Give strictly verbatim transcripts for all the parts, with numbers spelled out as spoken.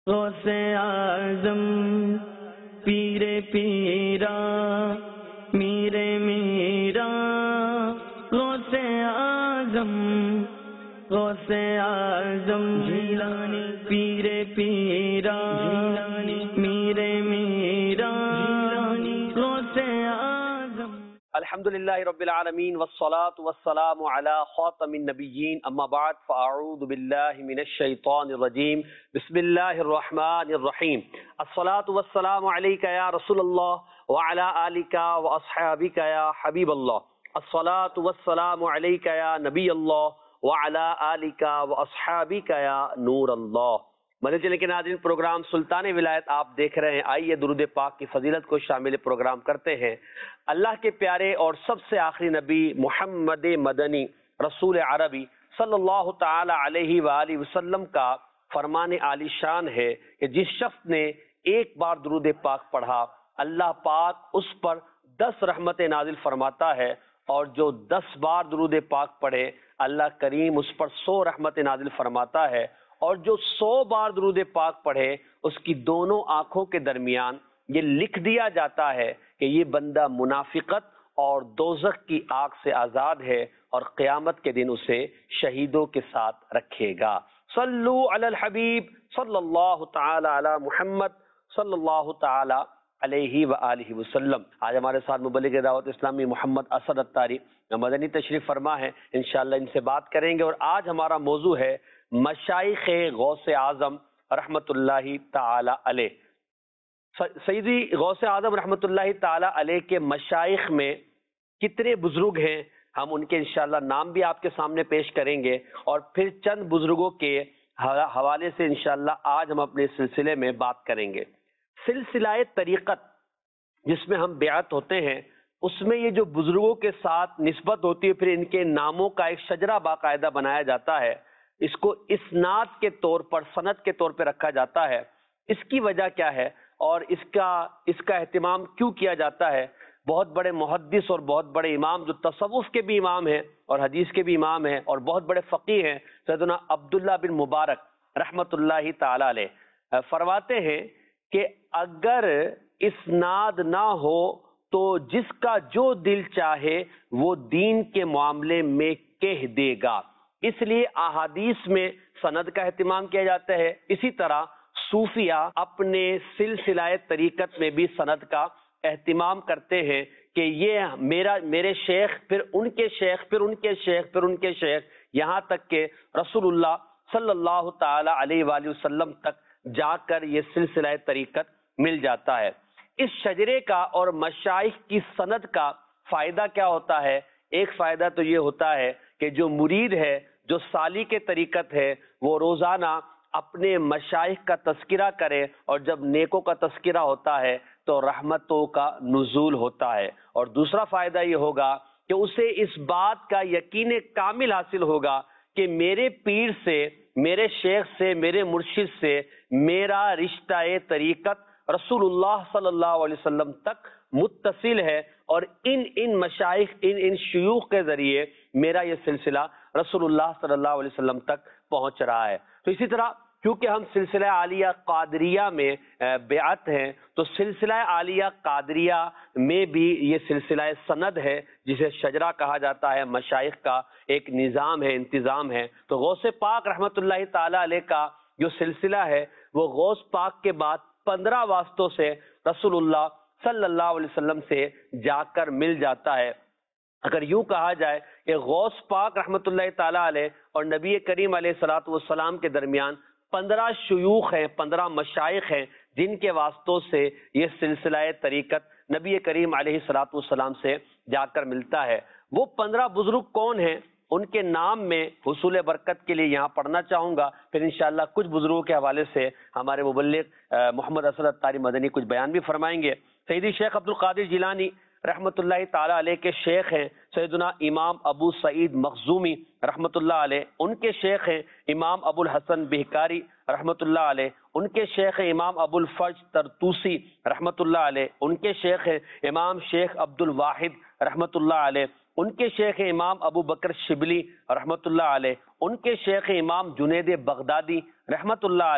غوث اعظم پیر پیرا میر میرا غوث اعظم غوث اعظم جیلانی پیر پیرا جیلانی میر میرا غوث اعظم. الحمدللہ رب العالمین والصلاة والسلام علی خاتم النبیین اما بعد فاعوذ باللہ من الشیطان الرجیم بسم اللہ الرحمن الرحیم. الصلاة والسلام علیک یا رسول اللہ وعلی آلک واصحابک یا حبیب اللہ. الصلاة والسلام علیک یا نبی اللہ وعلی آلک واصحابک یا نور اللہ. مدنی چینل کے ناظرین، پروگرام سلطان ولایت آپ دیکھ رہے ہیں. آئیے درود پاک کی فضیلت کو شامل پروگرام کرتے ہیں. اللہ کے پیارے اور سب سے آخری نبی محمد مدنی رسول عربی صلی اللہ تعالی علیہ وآلہ وسلم کا فرمان عالی شان ہے کہ جس شخص نے ایک بار درود پاک پڑھا، اللہ پاک اس پر دس رحمت نازل فرماتا ہے، اور جو دس بار درود پاک پڑھے اللہ کریم اس پر سو رحمت نازل فرماتا ہے، اور جو سو بار درود پاک پڑھے اس کی دونوں آنکھوں کے درمیان یہ لکھ دیا جاتا ہے کہ یہ بندہ منافقت اور دوزخ کی آگ سے آزاد ہے، اور قیامت کے دن اسے شہیدوں کے ساتھ رکھے گا. صلو علی الحبیب صلی اللہ تعالی علی محمد صلی اللہ تعالی علیہ وآلہ وسلم. آج ہمارے ساتھ مبلغ دعوت اسلامی محمد اسد اتاری مدنی تشریف فرما ہے. انشاءاللہ ان سے بات کریں گے. اور آج ہمارا موضوع ہے مشائخ غوث اعظم رحمت اللہ تعالی علیہ. سیدی غوث اعظم رحمت اللہ تعالی علیہ کے مشائخ میں کتنے بزرگ ہیں، ہم ان کے انشاءاللہ نام بھی آپ کے سامنے پیش کریں گے، اور پھر چند بزرگوں کے حوالے سے انشاءاللہ آج ہم اپنے سلسلے میں بات کریں گے. سلسلہ طریقت جس میں ہم بیعت ہوتے ہیں، اس میں یہ جو بزرگوں کے ساتھ نسبت ہوتی ہے، پھر ان کے ناموں کا ایک شجرہ باقاعدہ بنایا جاتا ہے. اس کو اسناد کے طور پر، سند کے طور پہ رکھا جاتا ہے. اس کی وجہ کیا ہے اور اس کا اس کا اہتمام کیوں کیا جاتا ہے؟ بہت بڑے محدث اور بہت بڑے امام جو تصوف کے بھی امام ہیں اور حدیث کے بھی امام ہیں اور بہت بڑے فقیہ ہیں، سیدنا عبداللہ بن مبارک رحمت اللہ تعالی علیہ فرماتے ہیں کہ اگر اسناد نہ ہو تو جس کا جو دل چاہے وہ دین کے معاملے میں کہہ دے گا. اس لیے احادیث میں سند کا اہتمام کیا جاتا ہے. اسی طرح صوفیہ اپنے سلسلہ طریقت میں بھی سند کا اہتمام کرتے ہیں کہ یہ میرا میرے شیخ، پھر ان کے شیخ، پھر ان کے شیخ، پھر ان کے شیخ، یہاں تک کہ رسول اللہ صلی اللہ تعالی علیہ وآلہ وسلم تک جا کر یہ سلسلہ طریقت مل جاتا ہے. اس شجرے کا اور مشائخ کی سند کا فائدہ کیا ہوتا ہے؟ ایک فائدہ تو یہ ہوتا ہے کہ جو مرید ہے، جو سالک طریقت ہے، وہ روزانہ اپنے مشائخ کا تذکرہ کرے، اور جب نیکوں کا تذکرہ ہوتا ہے تو رحمتوں کا نزول ہوتا ہے. اور دوسرا فائدہ یہ ہوگا کہ اسے اس بات کا یقین کامل حاصل ہوگا کہ میرے پیر سے، میرے شیخ سے، میرے مرشد سے میرا رشتہ طریقت رسول اللہ صلی اللہ علیہ وسلم تک متصل ہے، اور ان ان مشائخ، ان ان شیوخ کے ذریعے میرا یہ سلسلہ رسول اللہ صلی اللہ علیہ وسلم تک پہنچ رہا ہے. تو اسی طرح کیونکہ ہم سلسلہ عالیہ قادریہ میں بیعت ہیں، تو سلسلہ عالیہ قادریہ میں بھی یہ سلسلہ سند ہے جسے شجرہ کہا جاتا ہے. مشائخ کا ایک نظام ہے، انتظام ہے. تو غوث پاک رحمت اللہ تعالی علیہ کا جو سلسلہ ہے وہ غوث پاک کے بعد پندرہ واسطوں سے رسول اللہ صلی اللہ علیہ وسلم سے جا کر مل جاتا ہے. اگر یوں کہا جائے کہ غوث پاک رحمت اللہ تعالی علیہ اور نبی کریم علیہ الصلوۃ والسلام کے درمیان پندرہ شیوخ ہیں، پندرہ مشائخ ہیں جن کے واسطوں سے یہ سلسلہ طریقت نبی کریم علیہ الصلوۃ والسلام سے جا کر ملتا ہے. وہ پندرہ بزرگ کون ہیں؟ ان کے نام میں حصول برکت کے لیے یہاں پڑھنا چاہوں گا، پھر انشاءاللہ کچھ بزرگوں کے حوالے سے ہمارے مبلغ محمد اسد اتاری مدنی کچھ بیان بھی فرمائیں گے. سیدی شیخ عبد القادر جیلانی رحمت اللہ تعالی علیہ کے شیخ ہیں سیدنا امام ابو سعید مخزومی رحمت اللہ علیہ. ان کے شیخ ہیں امام ابو الحسن بہکاری رحمت اللہ علیہ. ان کے شیخ ہیں امام ابو الفرج ترتوسی رحمت اللہ علیہ. ان کے شیخ ہیں امام شیخ عبد الواحد رحمت اللہ علیہ. ان کے شیخ امام ابو بکر شبلی رحمت اللہ علیہ. ان کے شیخ امام جنید بغدادی رحمت اللہ علیہ.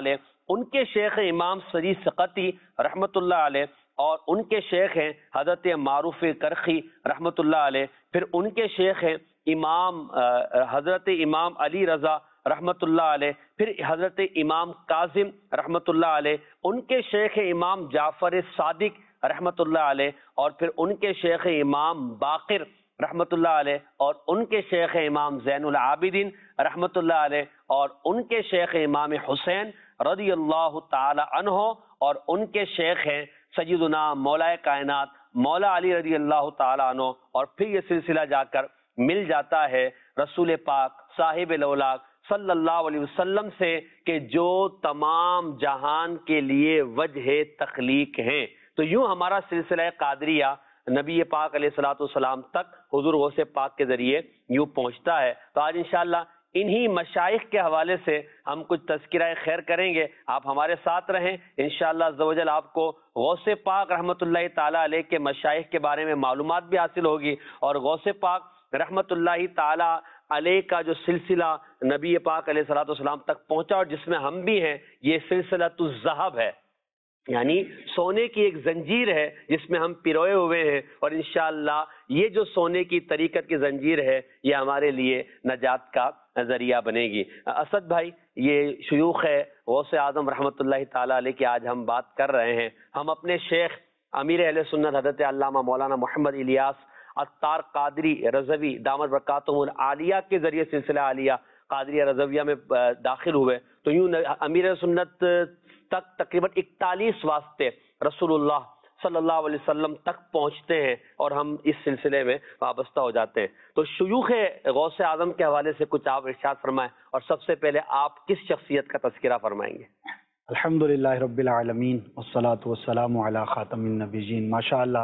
ان کے شیخ امام سری سقطی رحمۃ اللہ علیہ، اور ان کے شیخ ہیں حضرت معروف کرخی رحمۃ اللہ علیہ، پھر ان کے شیخ ہیں امام حضرت امام علی رضا رحمۃ اللہ علیہ، پھر حضرت امام کاظم رحمۃ اللہ علیہ، ان کے شیخ امام جعفر صادق رحمۃ اللہ علیہ، اور پھر ان کے شیخ امام باقر رحمۃ اللہ علیہ، اور ان کے شیخ امام زین العابدین رحمۃ اللہ علیہ، اور ان کے شیخ امام حسین رضی اللہ تعالی عنہ، اور ان کے شیخ ہیں سیدنا مولا کائنات مولا علی رضی اللہ تعالی عنہ، اور پھر یہ سلسلہ جا کر مل جاتا ہے رسول پاک صاحب الاولاق صلی اللہ علیہ وسلم سے کہ جو تمام جہان کے لیے وجہ تخلیق ہیں۔ تو یوں ہمارا سلسلہ قادریہ نبی پاک علیہ الصلوۃ والسلام تک حضور غوث پاک کے ذریعے یوں پہنچتا ہے۔ تو آج انشاءاللہ انہی مشائخ کے حوالے سے ہم کچھ تذکرہ خیر کریں گے، آپ ہمارے ساتھ رہیں، انشاءاللہ عز و جل آپ کو غوث پاک رحمۃ اللہ تعالی علیہ کے مشائخ کے بارے میں معلومات بھی حاصل ہوگی، اور غوث پاک رحمۃ اللہ تعالی علیہ کا جو سلسلہ نبی پاک علیہ الصلوۃ والسلام تک پہنچا اور جس میں ہم بھی ہیں، یہ سلسلۃ الذہب ہے، یعنی سونے کی ایک زنجیر ہے جس میں ہم پروئے ہوئے ہیں، اور انشاءاللہ یہ جو سونے کی طریقت کی زنجیر ہے یہ ہمارے لیے نجات کا ذریعہ بنے گی۔ اسد بھائی، یہ شیوخ ہے غوث اعظم رحمۃ اللہ تعالی علیہ کی آج ہم بات کر رہے ہیں۔ ہم اپنے شیخ امیر اہل سنت حضرت علامہ مولانا محمد الیاس عطار قادری رضوی دامت برکاتہم العالیہ کے ذریعے سلسلہ عالیہ قادریہ رضویہ میں داخل ہوئے، تو یوں امیر اہل سنت تک تقریباً اکتالیس واسطے رسول اللہ صلی اللہ علیہ وسلم تک پہنچتے ہیں اور ہم اس سلسلے میں وابستہ ہو جاتے ہیں۔ تو شیوخ غوث اعظم کے حوالے سے کچھ آپ ارشاد فرمائیں، اور سب سے پہلے آپ کس شخصیت کا تذکرہ فرمائیں گے؟ الحمدللہ رب العالمین والصلاة والسلام علی خاتم النبیین۔ ماشاءاللہ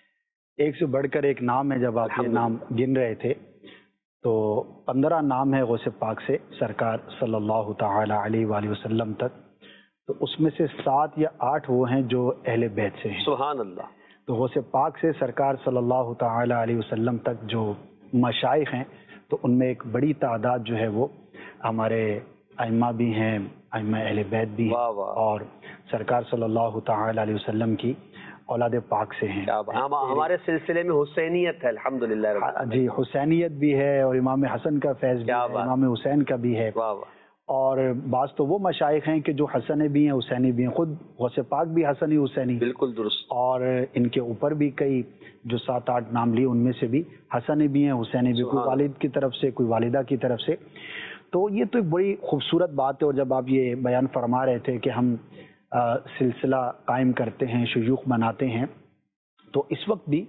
ایک سے بڑھ کر ایک نام ہے۔ جب آپ یہ نام گن رہے تھے تو پندرہ نام ہے غوث پاک سے سرکار صلی اللہ تعالی علیہ وآلہ وسلم تک، تو اس میں سے سات یا آٹھ وہ ہیں جو اہل بیت سے ہیں۔ سبحان اللہ۔ تو غوث پاک سے سرکار صلی اللہ تعالی علیہ وسلم تک جو مشائخ ہیں، تو ان میں ایک بڑی تعداد جو ہے وہ ہمارے ائمہ بھی ہیں، ائمہ اہل بیت بھی ہیں، اور سرکار صلی اللہ تعالی علیہ وسلم کی اولاد پاک سے ہیں۔ ہمارے سلسلے میں حسینیت ہے الحمدللہ۔ جی، حسینیت بھی ہے، اور امام حسن کا فیض بھی ہے، امام حسین کا بھی ہے، اور بعض تو وہ مشائخ ہیں کہ جو حسنی بھی ہیں حسینی بھی ہیں، خود غوث پاک بھی حسنی حسینی، بالکل درست، اور ان کے اوپر بھی کئی جو سات آٹھ نام لیے ان میں سے بھی حسنی بھی ہیں حسینی بھی، کوئی والد کی طرف سے کوئی والدہ کی طرف سے۔ تو یہ تو ایک بڑی خوبصورت بات ہے۔ اور جب آپ یہ بیان فرما رہے تھے کہ ہم سلسلہ قائم کرتے ہیں، شیوخ بناتے ہیں، تو اس وقت بھی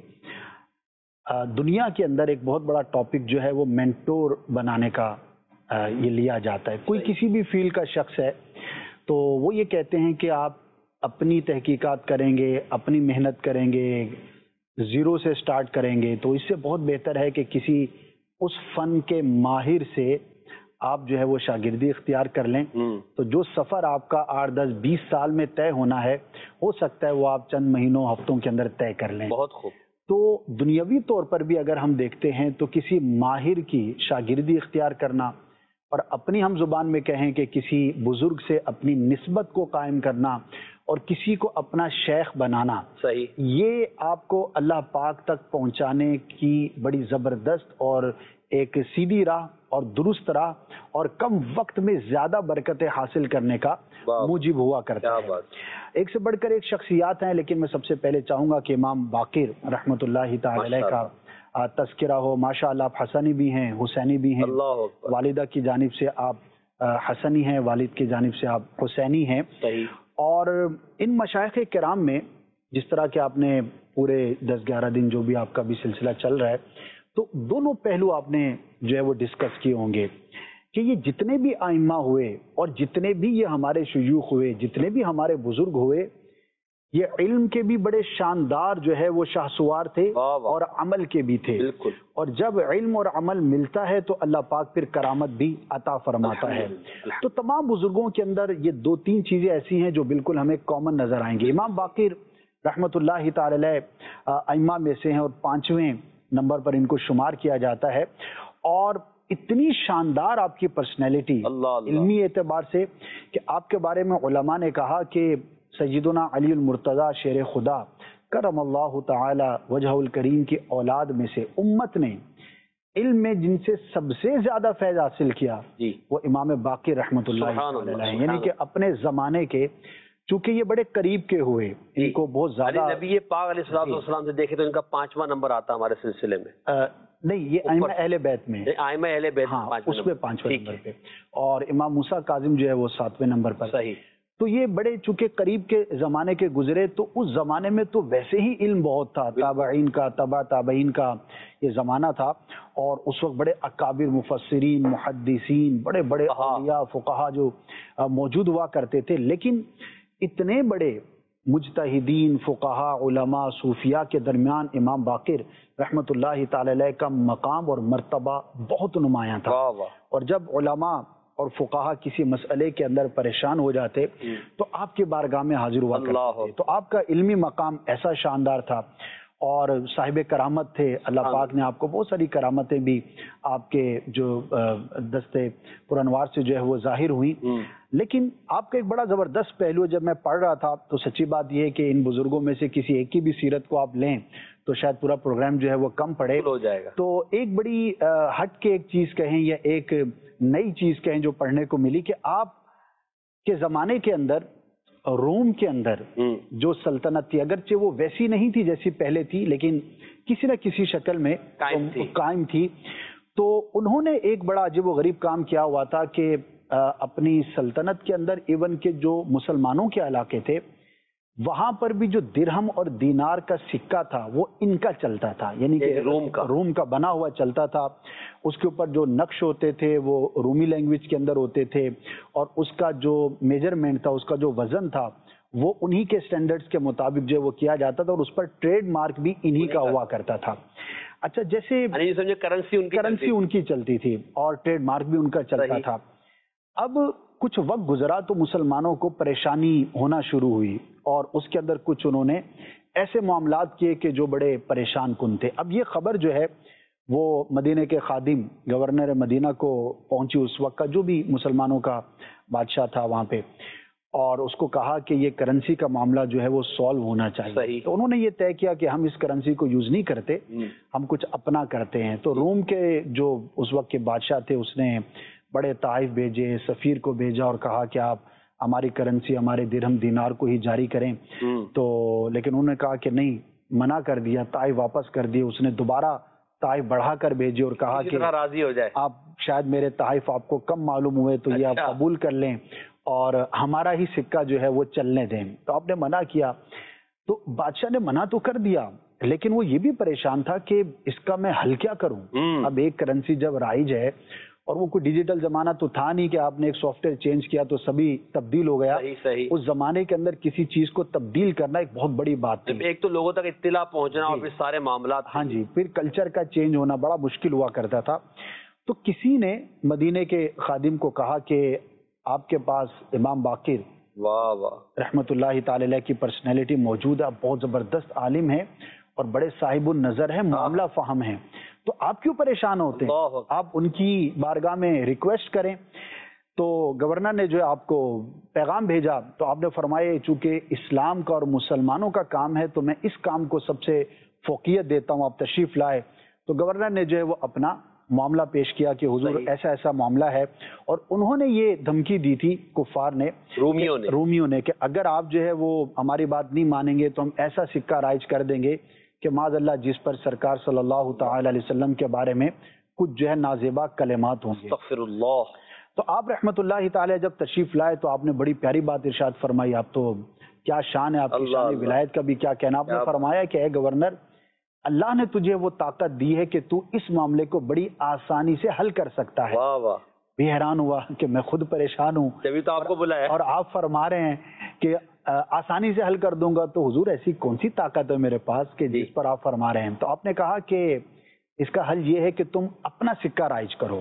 دنیا کے اندر ایک بہت بڑا ٹاپک جو ہے وہ مینٹور بنانے کا یہ لیا جاتا ہے۔ کوئی کسی بھی فیلڈ کا شخص ہے تو وہ یہ کہتے ہیں کہ آپ اپنی تحقیقات کریں گے، اپنی محنت کریں گے، زیرو سے سٹارٹ کریں گے، تو اس سے بہت بہتر ہے کہ کسی اس فن کے ماہر سے آپ جو ہے وہ شاگردی اختیار کر لیں۔ تو جو سفر آپ کا آٹھ دس بیس سال میں طے ہونا ہے، ہو سکتا ہے وہ آپ چند مہینوں ہفتوں کے اندر طے کر لیں۔ بہت خوب۔ تو دنیاوی طور پر بھی اگر ہم دیکھتے ہیں تو کسی ماہر کی شاگردی اختیار کرنا، اور اپنی ہم زبان میں کہیں کہ کسی بزرگ سے اپنی نسبت کو قائم کرنا اور کسی کو اپنا شیخ بنانا، صحیح، یہ آپ کو اللہ پاک تک پہنچانے کی بڑی زبردست اور ایک سیدھی راہ اور درست راہ اور کم وقت میں زیادہ برکتیں حاصل کرنے کا موجب ہوا کرتا ہے۔ ایک سے بڑھ کر ایک شخصیات ہیں، لیکن میں سب سے پہلے چاہوں گا کہ امام باقر رحمۃ اللہ تعالی علیہ کا تذکرہ ہو۔ ماشاءاللہ آپ حسنی بھی ہیں حسینی بھی ہیں، والدہ کی جانب سے آپ حسنی ہیں، والد کی جانب سے آپ حسینی ہیں۔ اور ان مشائخ کرام میں جس طرح کہ آپ نے پورے دس گیارہ دن جو بھی آپ کا بھی سلسلہ چل رہا ہے، تو دونوں پہلو آپ نے جو ہے وہ ڈسکس کیے ہوں گے کہ یہ جتنے بھی ائمہ ہوئے اور جتنے بھی یہ ہمارے شیوخ ہوئے، جتنے بھی ہمارے بزرگ ہوئے، یہ علم کے بھی بڑے شاندار جو ہے وہ شاہسوار تھے اور عمل کے بھی تھے۔ اور جب علم اور عمل ملتا ہے تو اللہ پاک پھر کرامت بھی عطا فرماتا ہے۔ تو تمام بزرگوں کے اندر یہ دو تین چیزیں ایسی ہیں جو بالکل ہمیں کامن نظر آئیں گی۔ امام باقر رحمۃ اللہ تعالی علیہ ائمہ میں سے ہیں اور پانچویں نمبر پر ان کو شمار کیا جاتا ہے، اور اتنی شاندار آپ کی پرسنالٹی علمی اعتبار سے کہ آپ کے بارے میں علماء نے کہا کہ سیدنا علی المرتضی شیر خدا کرم اللہ تعالی وجہ الکریم کی اولاد میں سے امت نے علم میں جن سے سب سے زیادہ فیض حاصل کیا جی وہ امام باقر رحمۃ اللہ علیہ، یعنی کہ اپنے زمانے کے، چونکہ یہ بڑے قریب کے ہوئے، ان کو بہت زیادہ نبی پاک علیہ الصلوۃ والسلام سے دیکھے تو ان کا پانچواں نمبر آتا ہمارے سلسلے میں، نہیں یہ ائمہ اہل بیت میں، ائمہ اہل بیت اس میں پانچواں نمبر پہ، اور امام موسیٰ کاظم جو ہے وہ ساتویں نمبر پر۔ صحیح۔ تو یہ بڑے چونکہ قریب کے زمانے کے گزرے، تو اس زمانے میں تو ویسے ہی علم بہت تھا، تابعین کا، تبع تابعین کا یہ زمانہ تھا، اور اس وقت بڑے اکابر مفسرین، محدثین، بڑے بڑے اولیاء فقہا جو موجود ہوا کرتے تھے، لیکن اتنے بڑے مجتہدین، فقہا، علماء، صوفیاء کے درمیان امام باقر رحمت اللہ تعالی علیہ کا مقام اور مرتبہ بہت نمایاں تھا، اور جب علماء اور فقہا کسی مسئلے کے اندر پریشان ہو جاتے تو آپ کے بارگاہ میں حاضر ہوا کرتے تھے۔ تو آپ کا علمی مقام ایسا شاندار تھا، اور صاحب کرامت تھے، اللہ پاک نے آپ کو بہت ساری کرامتیں بھی آپ کے جو دستے پرانوار سے جو ہے وہ ظاہر ہوئی، لیکن آپ کا ایک بڑا زبردست پہلو ہے، جب میں پڑھ رہا تھا تو سچی بات یہ ہے کہ ان بزرگوں میں سے کسی ایک کی بھی سیرت کو آپ لیں تو شاید پورا پروگرام جو ہے وہ کم پڑے ہو جائے گا۔ تو ایک بڑی ہٹ کے ایک چیز کہیں یا ایک نئی چیز کہیں جو پڑھنے کو ملی کہ آپ کے زمانے کے اندر روم کے اندر جو سلطنت تھی، اگرچہ وہ ویسی نہیں تھی جیسی پہلے تھی، لیکن کسی نہ کسی شکل میں قائم تھی، تو انہوں نے ایک بڑا عجیب و غریب کام کیا ہوا تھا کہ اپنی سلطنت کے اندر ایون کے جو مسلمانوں کے علاقے تھے وہاں پر بھی جو درہم اور دینار کا سکہ تھا وہ ان کا چلتا تھا، یعنی کہ روم کا روم کا بنا ہوا چلتا تھا، اس کے اوپر جو نقش ہوتے تھے وہ رومی لینگویج کے اندر ہوتے تھے، اور اس کا جو میجرمنٹ تھا، اس کا جو وزن تھا وہ انہی کے سٹینڈرڈز کے مطابق جو وہ کیا جاتا تھا، اور اس پر ٹریڈ مارک بھی انہی کا ہوا کرتا تھا۔ اچھا، جیسے کرنسی ان کی کرنسی ان کی چلتی تھی اور ٹریڈ مارک بھی ان کا چلتا تھا۔ اب کچھ وقت گزرا تو مسلمانوں کو پریشانی ہونا شروع ہوئی، اور اس کے اندر کچھ انہوں نے ایسے معاملات کیے کہ جو بڑے پریشان کن تھے۔ اب یہ خبر جو ہے وہ مدینہ کے خادم گورنر مدینہ کو پہنچی، اس وقت کا جو بھی مسلمانوں کا بادشاہ تھا وہاں پہ، اور اس کو کہا کہ یہ کرنسی کا معاملہ جو ہے وہ سالو ہونا چاہیے۔ تو انہوں نے یہ طے کیا کہ ہم اس کرنسی کو یوز نہیں کرتے، ہم کچھ اپنا کرتے ہیں۔ تو روم کے جو اس وقت کے بادشاہ تھے اس نے بڑے تحائف بھیجے، سفیر کو بھیجا اور کہا کہ آپ ہماری کرنسی، ہمارے درہم دینار کو ہی جاری کریں، تو لیکن انہوں نے کہا کہ نہیں، منع کر دیا، تحائف واپس کر دیے۔ اس نے دوبارہ تحائف بڑھا کر بھیجے اور کہا کہ راضی ہو جائے، آپ شاید میرے تحائف آپ کو کم معلوم ہوئے تو یہ آپ قبول کر لیں اور ہمارا ہی سکہ جو ہے وہ چلنے دیں۔ تو آپ نے منع کیا، تو بادشاہ نے منع تو کر دیا، لیکن وہ یہ بھی پریشان تھا کہ اس کا میں حل کیا کروں۔ اب ایک کرنسی جب رائج ہے، اور وہ کوئی ڈیجیٹل زمانہ تو تھا نہیں کہ آپ نے ایک سافٹ ویئر چینج کیا تو سبھی تبدیل ہو گیا۔ صحیح صحیح۔ اس زمانے کے اندر کسی چیز کو تبدیل کرنا ایک بہت بڑی بات تھی، ایک تو لوگوں تک اطلاع پہنچنا اور پھر سارے معاملات، ہاں جی، پھر کلچر کا چینج ہونا بڑا مشکل ہوا کرتا تھا۔ تو کسی نے مدینے کے خادم کو کہا کہ آپ کے پاس امام باقر واہ واہ رحمت اللہ تعالی علیہ کی پرسنالٹی موجود ہے، بہت زبردست عالم ہے اور بڑے صاحب النظر ہے، معاملہ فہم ہے، تو آپ کیوں پریشان ہوتے ہیں؟ آپ ان کی بارگاہ میں ریکویسٹ کریں۔ تو گورنر نے جو ہے آپ کو پیغام بھیجا، تو آپ نے فرمایا چونکہ اسلام کا اور مسلمانوں کا کام ہے تو میں اس کام کو سب سے فوقیت دیتا ہوں، آپ تشریف لائے۔ تو گورنر نے جو ہے وہ اپنا معاملہ پیش کیا کہ حضور ایسا ایسا معاملہ ہے، اور انہوں نے یہ دھمکی دی تھی کفار نے، رومیوں نے رومیوں نے کہ اگر آپ جو ہے وہ ہماری بات نہیں مانیں گے تو ہم ایسا سکہ رائج کر دیں گے کہ معاذ اللہ جس پر سرکار صلی اللہ تعالی علیہ وسلم کے بارے میں کچھ جو ہے نازیبا کلمات ہوں گے۔ استغفر اللہ۔ تو آپ رحمت اللہ تعالی جب تشریف لائے تو آپ نے بڑی پیاری بات ارشاد فرمائی، آپ تو کیا شان ہے آپ کی، شان ولایت کا بھی کیا کہنا۔ آپ نے فرمایا کہ اے گورنر، اللہ نے تجھے وہ طاقت دی ہے کہ تو اس معاملے کو بڑی آسانی سے حل کر سکتا ہے۔ واہ واہ، بھی حیران ہوا کہ میں خود پریشان ہوں، جبھی تو آپ کو بلایا، اور آپ فرما رہے ہیں کہ آسانی سے حل کر دوں گا، تو حضور ایسی کون سی طاقت ہے میرے پاس کہ جس پر آپ فرما رہے ہیں؟ تو آپ نے کہا کہ اس کا حل یہ ہے کہ تم اپنا سکہ رائج کرو۔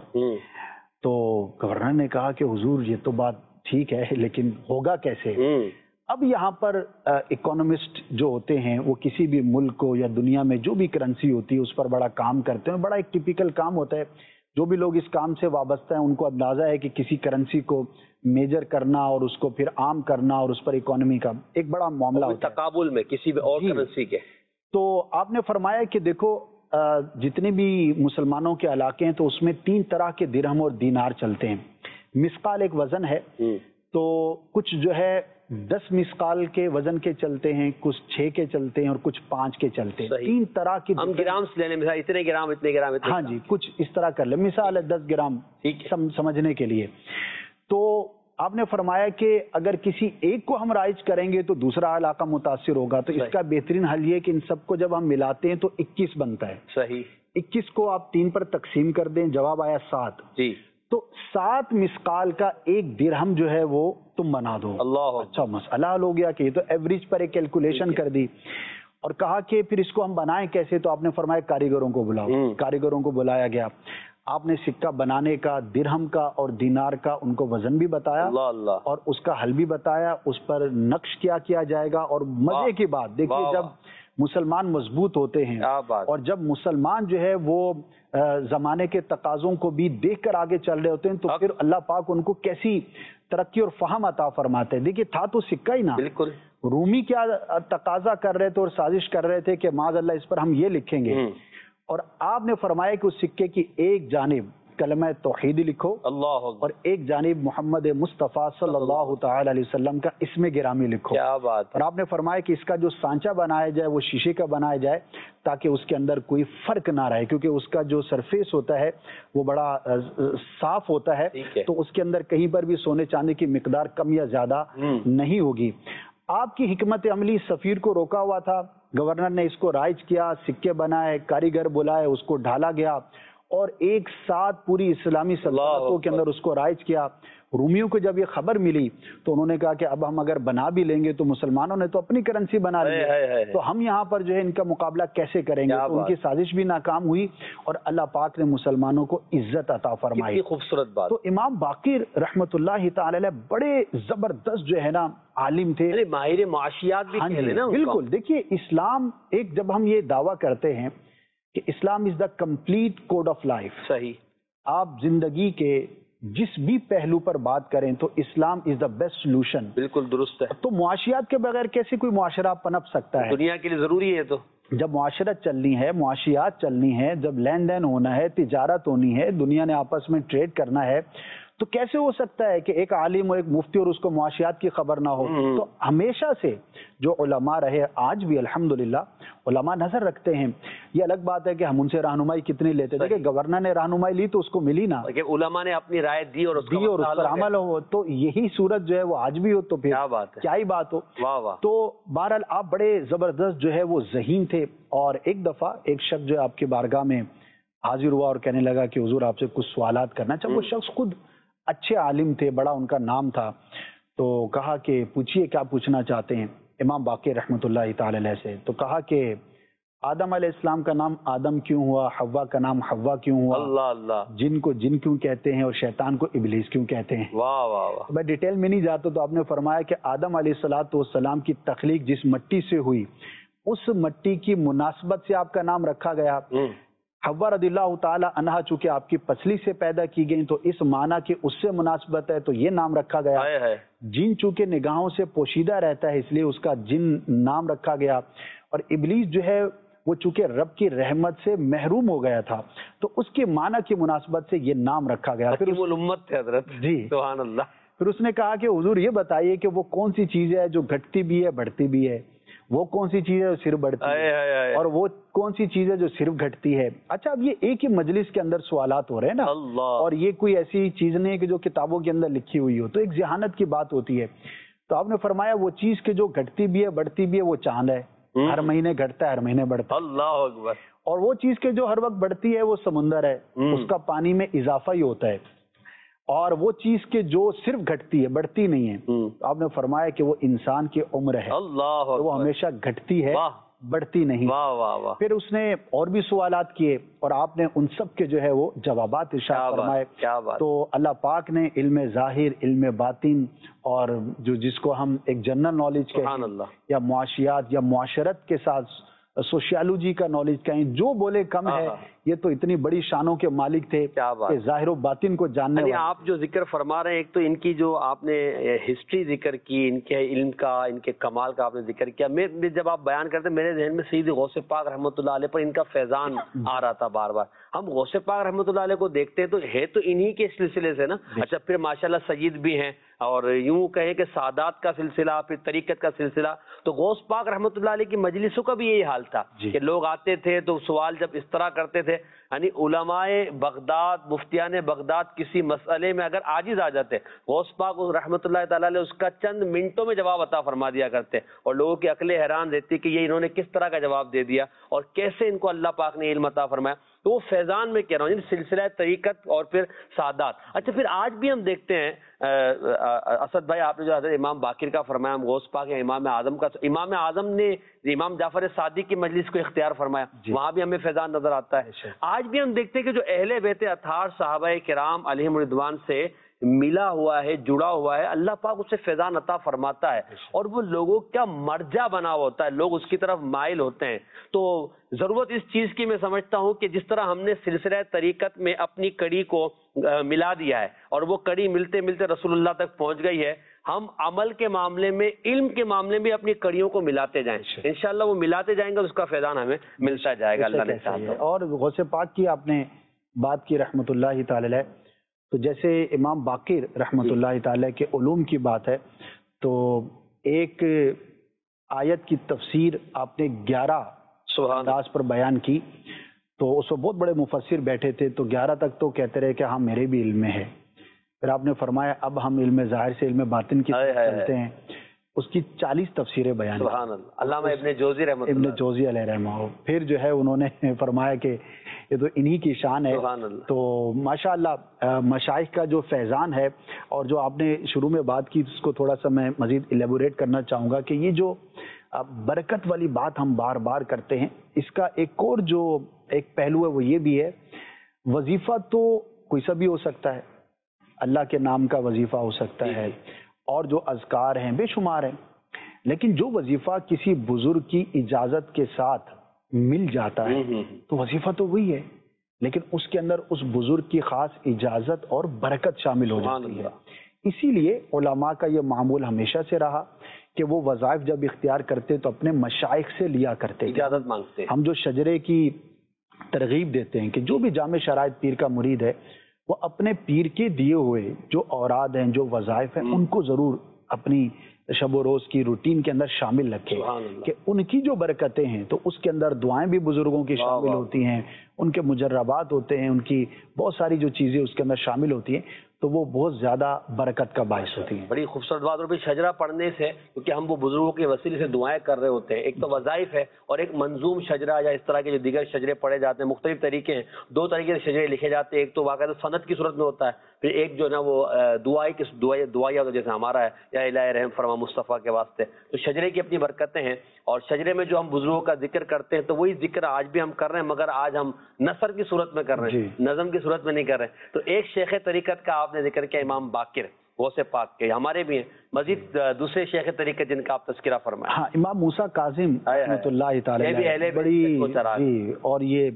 تو گورنر نے کہا کہ حضور یہ تو بات ٹھیک ہے لیکن ہوگا کیسے؟ اب یہاں پر اکانومسٹ جو ہوتے ہیں وہ کسی بھی ملک کو یا دنیا میں جو بھی کرنسی ہوتی ہے اس پر بڑا کام کرتے ہیں، بڑا ایک ٹپیکل کام ہوتا ہے، جو بھی لوگ اس کام سے وابستہ ہیں ان کو اندازہ ہے کہ کسی کرنسی کو میجر کرنا اور اس کو پھر عام کرنا اور اس پر اکانومی کا ایک بڑا معاملہ ہوتا ہے تقابل میں کسی بھی اور کرنسی کے. تو آپ نے فرمایا کہ دیکھو جتنے بھی مسلمانوں کے علاقے ہیں تو اس میں تین طرح کے درہم اور دینار چلتے ہیں. مسقال ایک وزن ہے تو کچھ جو ہے دس مسقال کے وزن کے چلتے ہیں, کچھ چھ کے چلتے ہیں اور کچھ پانچ کے چلتے ہیں. تین طرح کی ہم گرام سے لینے مثال اتنے گرام اتنے گرام اتنے. ہاں جی, کچھ اس طرح کر لیں, مثال ہے دس گرام سمجھنے کے لیے. تو آپ نے فرمایا کہ اگر کسی ایک کو ہم رائج کریں گے تو دوسرا علاقہ متاثر ہوگا, تو اس کا بہترین حل یہ کہ ان سب کو جب ہم ملاتے ہیں تو اکیس بنتا ہے. صحیح. اکیس کو آپ تین پر تقسیم کر دیں, جواب آیا سات. جی. تو سات مسقال کا ایک درہم جو ہے وہ تم بنا دو. اللہ, اچھا مسئلہ حل ہو گیا کہ یہ تو ایوریج پر ایک کیلکولیشن کر دی اور کہا کہ پھر اس کو ہم بنائیں کیسے. تو آپ نے فرمایا کاریگروں کو بلاؤ. کاریگروں کو بلایا گیا, آپ نے سکہ بنانے کا, درہم کا اور دینار کا ان کو وزن بھی بتایا اللہ اللہ اور اس کا حل بھی بتایا, اس پر نقش کیا کیا جائے گا. اور مزے کی بات دیکھیے, جب مسلمان مضبوط ہوتے ہیں اور جب مسلمان جو ہے وہ زمانے کے تقاضوں کو بھی دیکھ کر آگے چل رہے ہوتے ہیں تو پھر اللہ پاک ان کو کیسی ترقی اور فہم عطا فرماتے ہیں. دیکھیے تھا تو سکہ ہی نا, بالکل. رومی کیا تقاضا کر رہے تھے اور سازش کر رہے تھے کہ معاذ اللہ اس پر ہم یہ لکھیں گے, اور آپ نے فرمایا کہ اس سکے کی ایک جانب کلمہ توحید لکھو اللہ اور ایک جانب محمد مصطفیٰ صلی اللہ تعالی علیہ وسلم کا اسم گرامی لکھو. کیا بات. اور آپ نے فرمایا کہ اس کا جو سانچہ بنایا جائے وہ شیشے کا بنایا جائے تاکہ اس کے اندر کوئی فرق نہ رہے, کیونکہ اس کا جو سرفیس ہوتا ہے وہ بڑا صاف ہوتا ہے, تو اس کے اندر کہیں پر بھی سونے چاندی کی مقدار کم یا زیادہ نہیں ہوگی. آپ کی حکمت عملی سفیر کو روکا ہوا تھا, گورنر نے اس کو رائج کیا, سکے بنائے, کاریگر بلائے, اس کو ڈھالا گیا اور ایک ساتھ پوری اسلامی سلطنتوں کے اندر اس کو رائج کیا. رومیوں کو جب یہ خبر ملی تو انہوں نے کہا کہ اب ہم اگر بنا بھی لیں گے تو مسلمانوں نے تو اپنی کرنسی بنا لی ہے, تو ہم یہاں پر جو ہے ان کا مقابلہ کیسے کریں گے. تو ان کی سازش بھی ناکام ہوئی اور اللہ پاک نے مسلمانوں کو عزت عطا فرمائی. خوبصورت بات. تو امام باقر رحمت اللہ تعالی علیہ بڑے زبردست جو ہے نا عالم تھے, ماہر معاشیات بھی کہہ لیں نا. بالکل. دیکھیے اسلام ایک, جب ہم یہ دعویٰ کرتے ہیں کہ Islam is the complete code of life, صحیح, آپ زندگی کے جس بھی پہلو پر بات کریں تو اسلام از دا بیسٹ سولوشن. بالکل درست ہے. تو معاشیات کے بغیر کیسے کوئی معاشرہ پنپ سکتا ہے؟ دنیا کے لیے ضروری ہے. تو جب معاشرت چلنی ہے, معاشیات چلنی ہے, جب لین دین ہونا ہے, تجارت ہونی ہے, دنیا نے آپس میں ٹریڈ کرنا ہے, تو کیسے ہو سکتا ہے کہ ایک عالم اور ایک مفتی اور اس کو معاشیات کی خبر نہ ہو؟ تو ہمیشہ سے جو علماء رہے, آج بھی الحمدللہ علماء نظر رکھتے ہیں. یہ الگ بات ہے کہ ہم ان سے رہنمائی کتنی لیتے تھے, کہ گورنر نے رہنمائی لی تو اس کو ملی نا, کہ علماء نے اپنی رائے دی اور اس دی اور اس پر عمل ہو. تو یہی صورت جو ہے وہ آج بھی ہو تو پھر کیا بات ہے, کیا ہی بات ہو. واہ واہ. تو بہرحال آپ بڑے زبردست جو ہے وہ ذہین تھے. اور ایک دفعہ ایک شخص جو آپ کی بارگاہ میں حاضر ہوا اور کہنے لگا کہ حضور آپ سے کچھ سوالات کرنا چاہتا. وہ شخص خود اچھے عالم تھے, بڑا ان کا نام تھا, تو کہا کہ پوچھئے کیا پوچھنا چاہتے ہیں امام باقر رحمۃ اللہ تعالی علیہ سے. تو کہا کہ آدم علیہ السلام کا نام آدم کیوں ہوا, حوا کا نام حوا کیوں ہوا, اللہ اللہ, جن کو جن کیوں کہتے ہیں اور شیطان کو ابلیس کیوں کہتے ہیں. واہ واہ واہ. میں ڈیٹیل میں نہیں جاتا, تو آپ نے فرمایا کہ آدم علیہ الصلوۃ والسلام کی تخلیق جس مٹی سے ہوئی اس مٹی کی مناسبت سے آپ کا نام رکھا گیا. حوا رضی اللہ تعالی عنہا چونکہ آپ کی پسلی سے پیدا کی گئی تو اس معنی کہ اس سے مناسبت ہے تو یہ نام رکھا گیا. جن چونکہ نگاہوں سے پوشیدہ رہتا ہے اس لیے اس کا جن نام رکھا گیا. اور ابلیس جو ہے وہ چونکہ رب کی رحمت سے محروم ہو گیا تھا تو اس کے معنی کی مناسبت سے یہ نام رکھا گیا. پھر وہ امت تھے حضرت. جی سبحان اللہ. پھر اس نے کہا کہ حضور یہ بتائیے کہ وہ کون سی چیز ہے جو گھٹتی بھی ہے بڑھتی بھی ہے, وہ کون سی چیز ہے جو صرف بڑھتی ہے, اور وہ کون سی چیز ہے جو صرف گھٹتی ہے. اچھا اب یہ ایک ہی مجلس کے اندر سوالات ہو رہے ہیں نا, اور یہ کوئی ایسی چیز نہیں ہے کہ جو کتابوں کے اندر لکھی ہوئی ہو, تو ایک ذہانت کی بات ہوتی ہے. تو آپ نے فرمایا وہ چیز کہ جو گھٹتی بھی ہے بڑھتی بھی ہے وہ چاند ہے, ہر مہینے گھٹتا ہے ہر مہینے بڑھتا ہے. اللہ اکبر. اور وہ چیز کہ جو ہر وقت بڑھتی ہے وہ سمندر ہے, اس کا پانی میں اضافہ ہی ہوتا ہے. اور وہ چیز کہ جو صرف گھٹتی ہے بڑھتی نہیں ہے, آپ نے فرمایا کہ وہ انسان کی عمر ہے, اللہ وہ ہمیشہ گھٹتی ہے بڑھتی نہیں. واہ واہ واہ. پھر اس نے اور بھی سوالات کیے اور آپ نے ان سب کے جو ہے وہ جوابات ارشاد فرمائے. تو اللہ پاک نے علم ظاہر, علم باطن, اور جو جس کو ہم ایک جنرل نالج کہتے ہیں یا معاشیات یا معاشرت کے ساتھ सोशियोलॉजी का नॉलेज कहें, जो बोले कम है। ये तो इतनी बड़ी शानों के मालिक थे कि ज़ाहिर व बातिन को जानने वाले। आप जो जिक्र फरमा रहे हैं, एक तो इनकी जो आपने हिस्ट्री जिक्र की, इनके इल्म का, इनके कमाल का आपने जिक्र किया। मैं जब आप बयान करते मेरे जहन में सैयद गौसे पाक रहमतुल्लाह अलैह पर इनका फैजान आ रहा था बार बार। हम गौसे पाक रहमतुल्लाह अलैह को देखते हैं तो है तो इन्हीं के सिलसिले से ना। अच्छा, फिर माशाल्लाह सय्यद भी हैं, और यूं कहें कि सादात का सिलसिला, फिर तरीकत का सिलसिला। तो गौस पाक रहमतुल्लाह अलैह की मजलिसों का भी यही हाल था कि लोग आते थे तो सवाल जब इस तरह करते थे, यानी उलमाए बगदाद, मुफ्तियान बगदाद किसी मसले में अगर आजिज आ जाते, गौस पाक रहमतुल्लाह ताला अलैह उसका चंद मिनटों में जवाब अता फरमा दिया करते, और लोगों की अकलें हैरान रहती कि ये इन्होंने किस तरह का जवाब दे दिया और कैसे इनको अल्लाह पाक ने इल्म अता फरमाया। तो वो फैजान में कह रहा हूँ, सिलसिला तरीकत और फिर सादात। अच्छा, फिर आज भी हम देखते हैं आ, आ, असद भाई, आपने जो हज़रत इमाम बाकिर का फरमाया, हम गौस पाक या इमाम आजम का, इमाम आजम ने इमाम जाफर सादिक की मजलिस को इख्तियार फरमाया, वहां भी हमें फैजान नजर आता है। आज भी हम देखते हैं कि जो अहले बैत अथहार सहाबाए किराम अलैहिम रिदवान से मिला हुआ है, जुड़ा हुआ है, अल्लाह पाक उसे फैजान अता फरमाता है और वो लोगों का मर्जा बना होता है, लोग उसकी तरफ माइल होते हैं। तो जरूरत इस चीज की मैं समझता हूँ कि जिस तरह हमने सिलसिला तरीकत में अपनी कड़ी को आ, मिला दिया है और वो कड़ी मिलते मिलते रसूलुल्लाह तक पहुंच गई है, हम अमल के मामले में, इल्म के मामले में अपनी कड़ियों को मिलाते जाएं, इंशाअल्लाह वो मिलाते जाएंगे, उसका फैजान हमें मिलता जाएगा अल्लाह ने चाहा। और गौसे पाक की आपने बात की रहमतुल्लाह ताला अलैह, तो जैसे इमाम बाकिर रहमतुल्लाह ताला के उलूम की बात है, तो एक आयत की तफसीर आपने ग्यारह अंदाज पर बयान की, तो उसमें बहुत बड़े मुफस्सिर बैठे थे, तो ग्यारह तक तो कहते रहे कि हाँ मेरे भी इल्म में है। फिर आपने फरमाया अब हम इल्म ज़ाहिर से इल्म बातिन की तरफ चलते हैं, उसकी चालीस तफसीरें बयान की। अल्लामा इब्ने जोज़ी रहमतुल्लाह इब्ने जोज़ी अलैह रहमहुल्लाह। फिर जो है उन्होंने फरमाया कि ये तो इन्हीं की शान है। तो माशाअल्लाह मशाइख का जो फैज़ान है, और जो आपने शुरू में बात की उसको थोड़ा सा मैं मज़ीद एलेबोरेट करना चाहूँगा कि ये जो बरकत वाली बात हम बार बार करते हैं, इसका एक और जो एक पहलू है वो ये भी है, वजीफ़ा तो कोई सा भी हो सकता है, अल्लाह के नाम का वजीफ़ा हो सकता है, और जो अज़कार हैं बेशुमार हैं, लेकिन जो वजीफ़ा किसी बुजुर्ग की इजाज़त के साथ मिल जाता है तो वजीफ़ा तो वही है, लेकिन उसके अंदर उस बुजुर्ग की खास इजाज़त और बरकत शामिल हो जाती है। इसीलिए उलमा का ये मामूल हमेशा से रहा कि वो वज़ाइफ जब इख्तियार करते तो अपने मशाइख से लिया करते, इजाज़त मांगते। हम जो शजरे की तरगीब देते हैं कि जो भी जामे शराइत पीर का मुरीद है वो अपने पीर के दिए हुए जो औराद हैं, जो वज़ाइफ हैं, उनको ज़रूर अपनी शब रोज़ की रूटीन के अंदर शामिल रखे कि उनकी जो बरकतें हैं, तो उसके अंदर दुआएं भी बुजुर्गों की शामिल होती हैं, उनके मुजर्रबात होते हैं, उनकी बहुत सारी जो चीज़ें उसके अंदर शामिल होती हैं, तो वो बहुत ज़्यादा बरकत का बायस होती है। बड़ी खूबसूरत बात। और भी शजरा पढ़ने से, क्योंकि हम वो बुजुर्गों के वसीले से दुआएं कर रहे होते हैं, एक तो वज़ाइफ है और एक मंजूम शजरा या इस तरह के जो दीगर शजरे पढ़े जाते हैं, मुख्तलिफ तरीके हैं, दो तरीके से शजरे लिखे जाते हैं, एक तो वाक़ई सनद की सूरत में होता है, फिर एक जो ना वो दुआई की दुआ दुआया जैसे हमारा है, या इलाही रहम फरमा मुस्तफ़ा के वास्ते। तो शजरे की अपनी बरकतें हैं, और शजरे में जो हम बुजुर्गों का जिक्र करते हैं तो वही जिक्र आज भी हम कर रहे हैं, मगर आज हम नसर की सूरत में कर रहे हैं, नज़म की सूरत में नहीं कर रहे हैं। तो एक शेख तरीकत का आपने जिक्र किया इमाम बाकिर, गौसे पाक के, हमारे भी हैं मजीद दूसरे शेख तरीके जिनका आप तज़किरा फरमाया। हाँ, इमाम मूसा काजिम रहमतुल्लाह ताला अलैह, बड़ी जी, और ये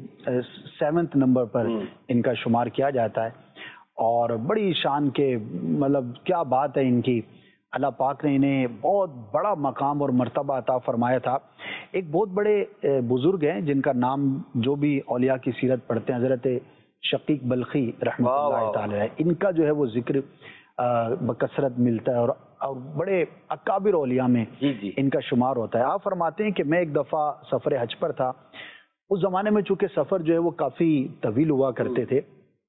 सेवंथ नंबर पर इनका शुमार किया जाता है, और बड़ी शान के, मतलब क्या बात है इनकी, अल्लाह पाक ने इन्हें बहुत बड़ा मकाम और मर्तबा अता फरमाया था। एक बहुत बड़े बुजुर्ग हैं जिनका नाम जो भी औलिया की सीरत पढ़ते हैं, हज़रत शकीक बल्खी रहमतुल्लाह ताला अलैह, इनका जो है वो जिक्र बकसरत मिलता है, और, और बड़े अकाबिर औलिया में जी जी। इनका शुमार होता है। आप फरमाते हैं कि मैं एक दफ़ा सफ़र हज पर था, उस ज़माने में चूँकि सफ़र जो है वो काफ़ी तवील हुआ करते थे,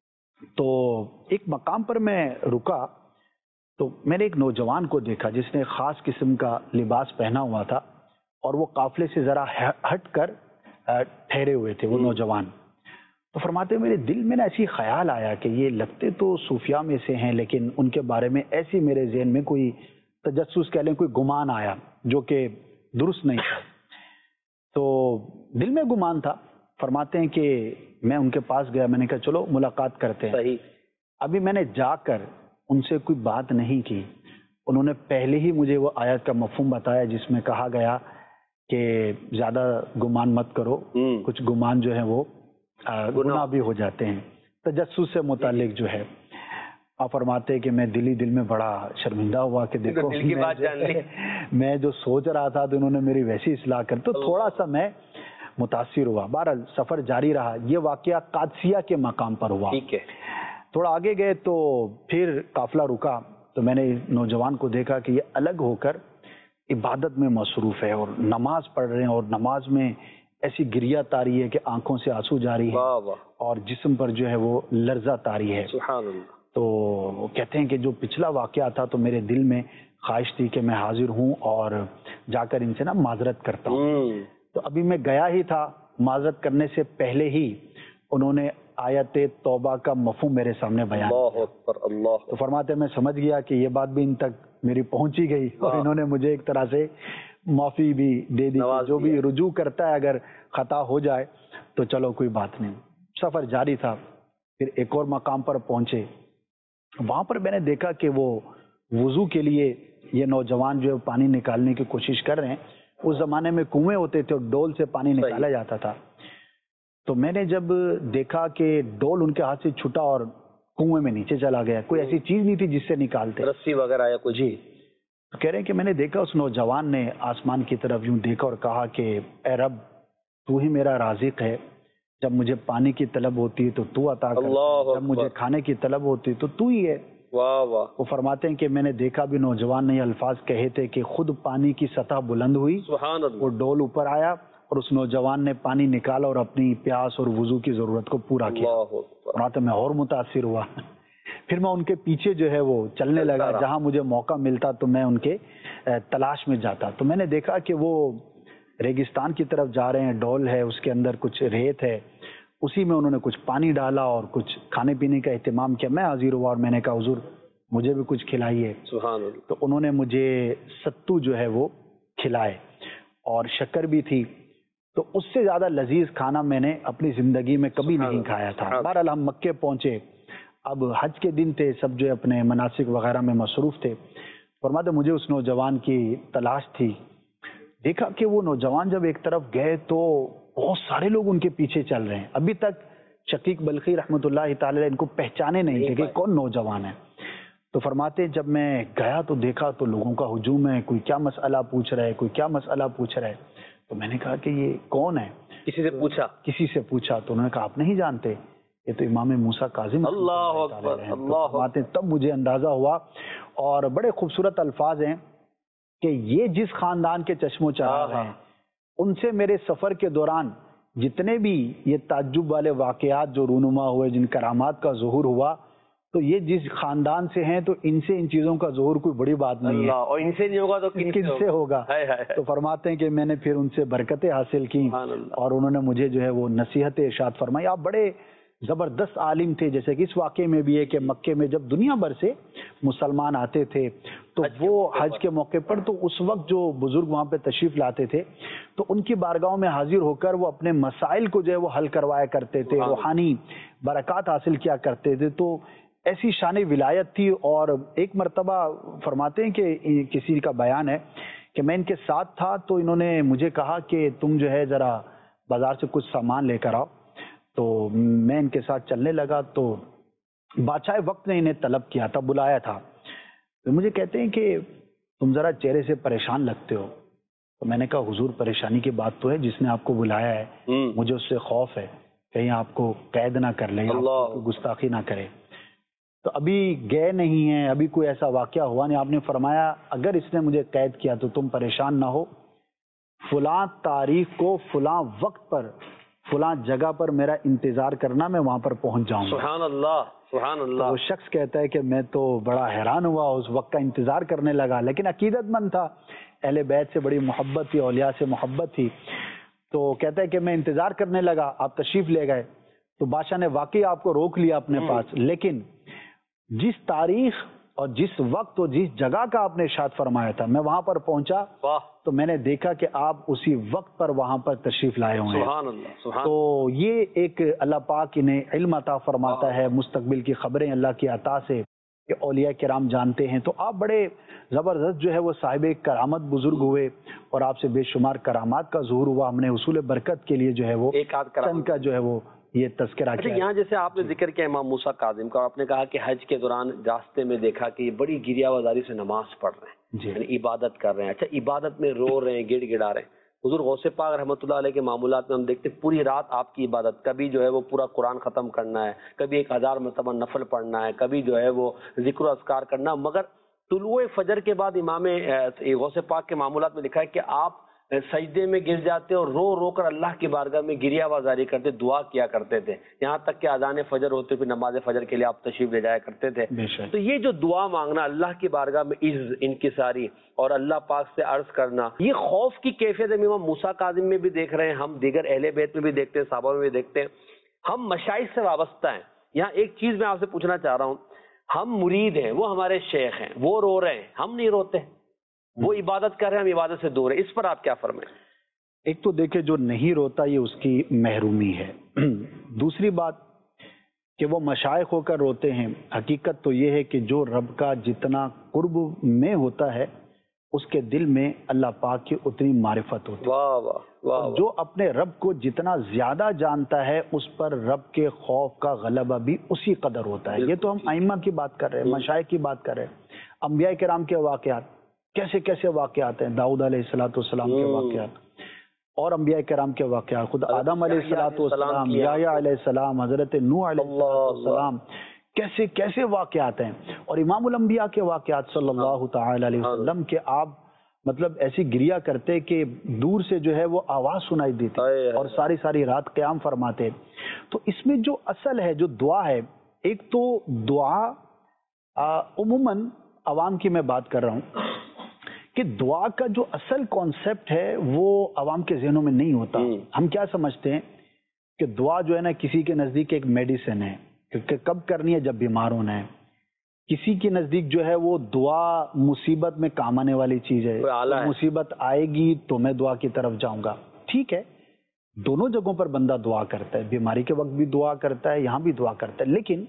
तो एक मकाम पर मैं रुका तो मैंने एक नौजवान को देखा जिसने ख़ास किस्म का लिबास पहना हुआ था, और वो काफ़िले से ज़रा हट कर ठहरे हुए थे वो नौजवान। तो फरमाते मेरे दिल में ना ऐसी ख्याल आया कि ये लगते तो सूफिया में से हैं, लेकिन उनके बारे में ऐसी मेरे ज़हन में कोई तजस्सुस कह लें, कोई गुमान आया जो कि दुरुस्त नहीं था। तो दिल में गुमान था। फरमाते हैं कि मैं उनके पास गया, मैंने कहा चलो मुलाकात करते हैं। सही। अभी मैंने जाकर उनसे कोई बात नहीं की, उन्होंने पहले ही मुझे वो आयत का मफ़हूम बताया जिसमें कहा गया کہ زیادہ گمان مت کرو، کچھ گمان جو ہے وہ گناہ بھی ہو جاتے ہیں. تجسس سے متعلق جو ہے آپ فرماتے ہیں کہ میں دلی دل میں بڑا شرمندہ ہوا کہ دیکھو دل کی بات جان لی. میں جو سوچ رہا تھا تو انہوں نے میری ویسی اصلاح کر، تو تھوڑا سا میں متاثر ہوا. بہرحال سفر جاری رہا. یہ واقعہ قادسیہ کے مقام پر ہوا. ٹھیک ہے. تھوڑا آگے گئے تو پھر قافلہ رکا تو میں نے نوجوان کو دیکھا کہ یہ الگ ہو کر عبادت میں مصروف ہے اور نماز پڑھ رہے ہیں، اور نماز میں ایسی گریہ طاری ہے کہ آنکھوں سے آنسو جاری ہے اور جسم پر جو ہے وہ لرزہ طاری ہے. سبحان اللہ. تو کہتے ہیں کہ جو پچھلا واقعہ تھا تو میرے دل میں خواہش تھی کہ میں حاضر ہوں اور جا کر ان سے نا معذرت کرتا ہوں. تو ابھی میں گیا ہی تھا، معذرت کرنے سے پہلے ہی انہوں نے آیت توبہ کا مفہوم میرے سامنے بیان کیا. تو فرماتے میں سمجھ گیا کہ یہ بات بھی ان تک میری پہنچی گئی اور انہوں نے مجھے ایک طرح سے معافی بھی دے دی. جو بھی رجوع کرتا ہے اگر خطا ہو جائے تو چلو کوئی بات نہیں. سفر جاری تھا. پھر ایک اور مقام پر پہنچے. وہاں پر میں نے دیکھا کہ وہ وضو کے لیے یہ نوجوان جو پانی نکالنے کی کوشش کر رہے ہیں. اس زمانے میں کنویں ہوتے تھے اور ڈول سے پانی نکالا جاتا تھا. تو میں نے جب دیکھا کہ ڈول ان کے ہاتھ سے چھٹا اور کنویں میں نیچے چلا گیا، کوئی ایسی چیز نہیں تھی جس سے نکالتے، رسی وغیرہ یا کچھ. جی کہہ رہے ہیں کہ میں نے دیکھا اس نوجوان نے آسمان کی طرف یوں دیکھا اور کہا کہ اے رب تو ہی میرا رازق ہے. جب مجھے پانی کی طلب ہوتی ہے تو تو عطا کرتا ہے، جب مجھے کھانے کی طلب ہوتی ہے تو تو ہی ہے. واہ واہ. وہ فرماتے ہیں کہ میں نے دیکھا بھی نوجوان نے یہ الفاظ کہے تھے کہ خود پانی کی سطح بلند ہوئی، سبحان اللہ. وہ ڈول اوپر آیا اور اس نوجوان نے پانی نکالا اور اپنی پیاس اور وضو کی ضرورت کو پورا کیا. فرماتے میں اور متاثر ہوا. پھر میں ان کے پیچھے جو ہے وہ چلنے لگا. جہاں مجھے موقع ملتا تو میں ان کے تلاش میں جاتا. تو میں نے دیکھا کہ وہ ریگستان کی طرف جا رہے ہیں. ڈول ہے، اس کے اندر کچھ ریت ہے، اسی میں انہوں نے کچھ پانی ڈالا اور کچھ کھانے پینے کا اہتمام کیا. میں حاضر ہوا اور میں نے کہا حضور مجھے بھی کچھ کھلائیے. سبحان اللہ. تو انہوں نے مجھے ستو جو ہے وہ کھلائے اور شکر بھی تھی. تو اس سے زیادہ لذیذ کھانا میں نے اپنی زندگی میں کبھی نہیں کھایا تھا. بہرحال ہم مکے پہنچے. اب حج کے دن تھے، سب جو اپنے مناسک وغیرہ میں مصروف تھے. فرماتے مجھے اس نوجوان کی تلاش تھی. دیکھا کہ وہ نوجوان جب ایک طرف گئے تو بہت سارے لوگ ان کے پیچھے چل رہے ہیں. ابھی تک شقیق بلخی رحمۃ اللہ تعالی ان کو پہچانے نہیں تھے کہ کون نوجوان ہے. تو فرماتے جب میں گیا تو دیکھا تو لوگوں کا ہجوم ہے، کوئی کیا مسئلہ پوچھ رہا ہے، کوئی کیا مسئلہ پوچھ رہا ہے. تو میں نے کہا کہ یہ کون ہے؟ کسی سے پوچھا کسی سے پوچھا تو انہوں نے کہا آپ نہیں جانتے، یہ تو امام موسیٰ کاظم. اللہ اکبر. اللہ اکبر. تب مجھے اندازہ ہوا. اور بڑے خوبصورت الفاظ ہیں کہ یہ جس خاندان کے چشم و چراغ ہیں ان سے میرے سفر کے دوران جتنے بھی یہ تعجب والے واقعات جو رونما ہوئے، جن کرامات کا ظہور ہوا، تو یہ جس خاندان سے ہیں تو ان سے ان چیزوں کا ظہور کوئی بڑی بات نہیں ہے. اور ان سے نہیں ہوگا تو کن سے ہوگا. تو فرماتے ہیں کہ میں نے پھر ان سے برکتیں حاصل کی اور انہوں نے مجھے جو ہے وہ نصیحت ارشاد فرمائی. آپ بڑے زبردست عالم تھے. جیسے کہ اس واقعے میں بھی ہے کہ مکے میں جب دنیا بھر سے مسلمان آتے تھے تو وہ حج کے موقع پر تو اس وقت جو بزرگ وہاں پہ تشریف لاتے تھے تو ان کی بارگاہوں میں حاضر ہو کر وہ اپنے مسائل کو جو ہے وہ حل کروایا کرتے تھے، روحانی برکات حاصل کیا کرتے تھے. تو ایسی شان ولایت تھی. اور ایک مرتبہ فرماتے ہیں کہ کسی کا بیان ہے کہ میں ان کے ساتھ تھا تو انہوں نے مجھے کہا کہ تم جو ہے ذرا بازار سے کچھ سامان لے کر آؤ. تو میں ان کے ساتھ چلنے لگا تو بادشاہ وقت نے انہیں طلب کیا تھا، بلایا تھا. تو مجھے کہتے ہیں کہ تم ذرا چہرے سے پریشان لگتے ہو. تو میں نے کہا حضور پریشانی کی بات تو ہے، جس نے آپ کو بلایا ہے مجھے اس سے خوف ہے کہیں آپ کو قید نہ کر لیں، گستاخی نہ کرے. تو ابھی گئے نہیں ہیں، ابھی کوئی ایسا واقعہ ہوا نہیں. آپ نے فرمایا اگر اس نے مجھے قید کیا تو تم پریشان نہ ہو، فلاں تاریخ کو فلاں وقت پر فلاں جگہ پر میرا انتظار کرنا، میں وہاں پر پہنچ جاؤں گا. سبحان اللہ سبحان اللہ. وہ شخص کہتا ہے کہ میں تو بڑا حیران ہوا، اس وقت کا انتظار کرنے لگا، لیکن عقیدت مند تھا، اہل بیت سے بڑی محبت تھی، اولیاء سے محبت تھی. تو کہتا ہے کہ میں انتظار کرنے لگا، آپ تشریف لے گئے تو بادشاہ نے واقعی آپ کو روک لیا اپنے پاس. لیکن جس تاریخ اور جس وقت اور جس جگہ کا آپ نے ارشاد فرمایا تھا میں وہاں پر پہنچا تو میں نے دیکھا کہ آپ اسی وقت پر وہاں پر تشریف لائے ہوئے ہیں. سبحان اللہ سبحان. تو یہ ایک اللہ پاک انہیں علم عطا فرماتا ہے، مستقبل کی خبریں اللہ کی عطا سے کہ اولیاء کرام جانتے ہیں. تو آپ بڑے زبردست جو ہے وہ صاحب کرامت بزرگ ہوئے اور آپ سے بے شمار کرامات کا ظہور ہوا. ہم نے حصول برکت کے لیے جو ہے وہ ایک آدھ کرامت کا جو ہے وہ یہ تذکرہ کیا. یہاں جیسے آپ نے ذکر کیا امام موسیٰ کاظم کا، آپ نے کہا کہ حج کے دوران راستے میں دیکھا کہ یہ بڑی گریا وزاری سے نماز پڑھ رہے ہیں، یعنی عبادت کر رہے ہیں. اچھا، عبادت میں رو رہے ہیں، گڑ گڑا رہے ہیں. حضور غوث پاک رحمۃ اللہ علیہ کے معمولات میں ہم دیکھتے ہیں پوری رات آپ کی عبادت، کبھی جو ہے وہ پورا قرآن ختم کرنا ہے، کبھی ایک ہزار مرتبہ نفل پڑھنا ہے، کبھی جو ہے وہ ذکر و اذکار کرنا. مگر طلوع فجر کے بعد امام غوث پاک کے معمولات میں لکھا ہے کہ آپ سجدے میں گر جاتے اور رو رو کر اللہ کی بارگاہ میں گریہ آوازاری کرتے، دعا کیا کرتے تھے، یہاں تک کہ اذان فجر ہوتے پھر نماز فجر کے لیے آپ تشریف لے جایا کرتے تھے. تو یہ جو دعا مانگنا، اللہ کی بارگاہ میں عز انکساری اور اللہ پاک سے عرض کرنا، یہ خوف کی کیفیت امام موسیٰ کاظم میں بھی دیکھ رہے ہیں، ہم دیگر اہل بیت میں بھی دیکھتے ہیں، صحابہ میں بھی دیکھتے ہیں، ہم مشائخ سے وابستہ ہیں. یہاں ایک چیز میں آپ سے پوچھنا چاہ رہا ہوں، ہم مرید ہیں، وہ ہمارے شیخ ہیں، وہ رو رہے ہیں، ہم نہیں روتے، وہ عبادت کر رہے ہیں، ہم عبادت سے دور ہیں، اس پر آپ کیا فرمائیں؟ ایک تو دیکھیں جو نہیں روتا یہ اس کی محرومی ہے. دوسری بات کہ وہ مشائخ ہو کر روتے ہیں، حقیقت تو یہ ہے کہ جو رب کا جتنا قرب میں ہوتا ہے اس کے دل میں اللہ پاک کی اتنی معرفت ہوتی ہے. واہ واہ واہ. جو اپنے رب کو جتنا زیادہ جانتا ہے اس پر رب کے خوف کا غلبہ بھی اسی قدر ہوتا ہے. یہ تو ہم ائمہ کی بات کر رہے ہیں، مشائخ کی بات کر رہے ہیں. انبیاء کرام کے واقعات کیسے کیسے واقعات ہیں، داؤد علیہ الصلوۃ والسلام کے واقعات اور انبیاء کرام کے واقعات، خود آدم علیہ الصلوۃ والسلام، یحییٰ علیہ السلام، حضرت نوح علیہ السلام، کیسے کیسے واقعات ہیں. اور امام الانبیاء کے واقعات صلی اللہ تعالی علیہ وسلم کے آپ مطلب ایسی گریا کرتے کہ دور سے جو ہے وہ آواز سنائی دیتی اور ساری ساری رات قیام فرماتے. تو اس میں جو اصل ہے، جو دعا ہے، ایک تو دعا عموماً عوام کی میں بات کر رہا ہوں کہ دعا کا جو اصل کانسیپٹ ہے وہ عوام کے ذہنوں میں نہیں ہوتا. ہم کیا سمجھتے ہیں کہ دعا جو ہے نا کسی کے نزدیک ایک میڈیسن ہے، کیونکہ کب کرنی ہے، جب بیمار ہونا ہے. کسی کے نزدیک جو ہے وہ دعا مصیبت میں کام آنے والی چیز ہے، مصیبت آئے گی تو میں دعا کی طرف جاؤں گا. ٹھیک ہے، دونوں جگہوں پر بندہ دعا کرتا ہے، بیماری کے وقت بھی دعا کرتا ہے، یہاں بھی دعا کرتا ہے. لیکن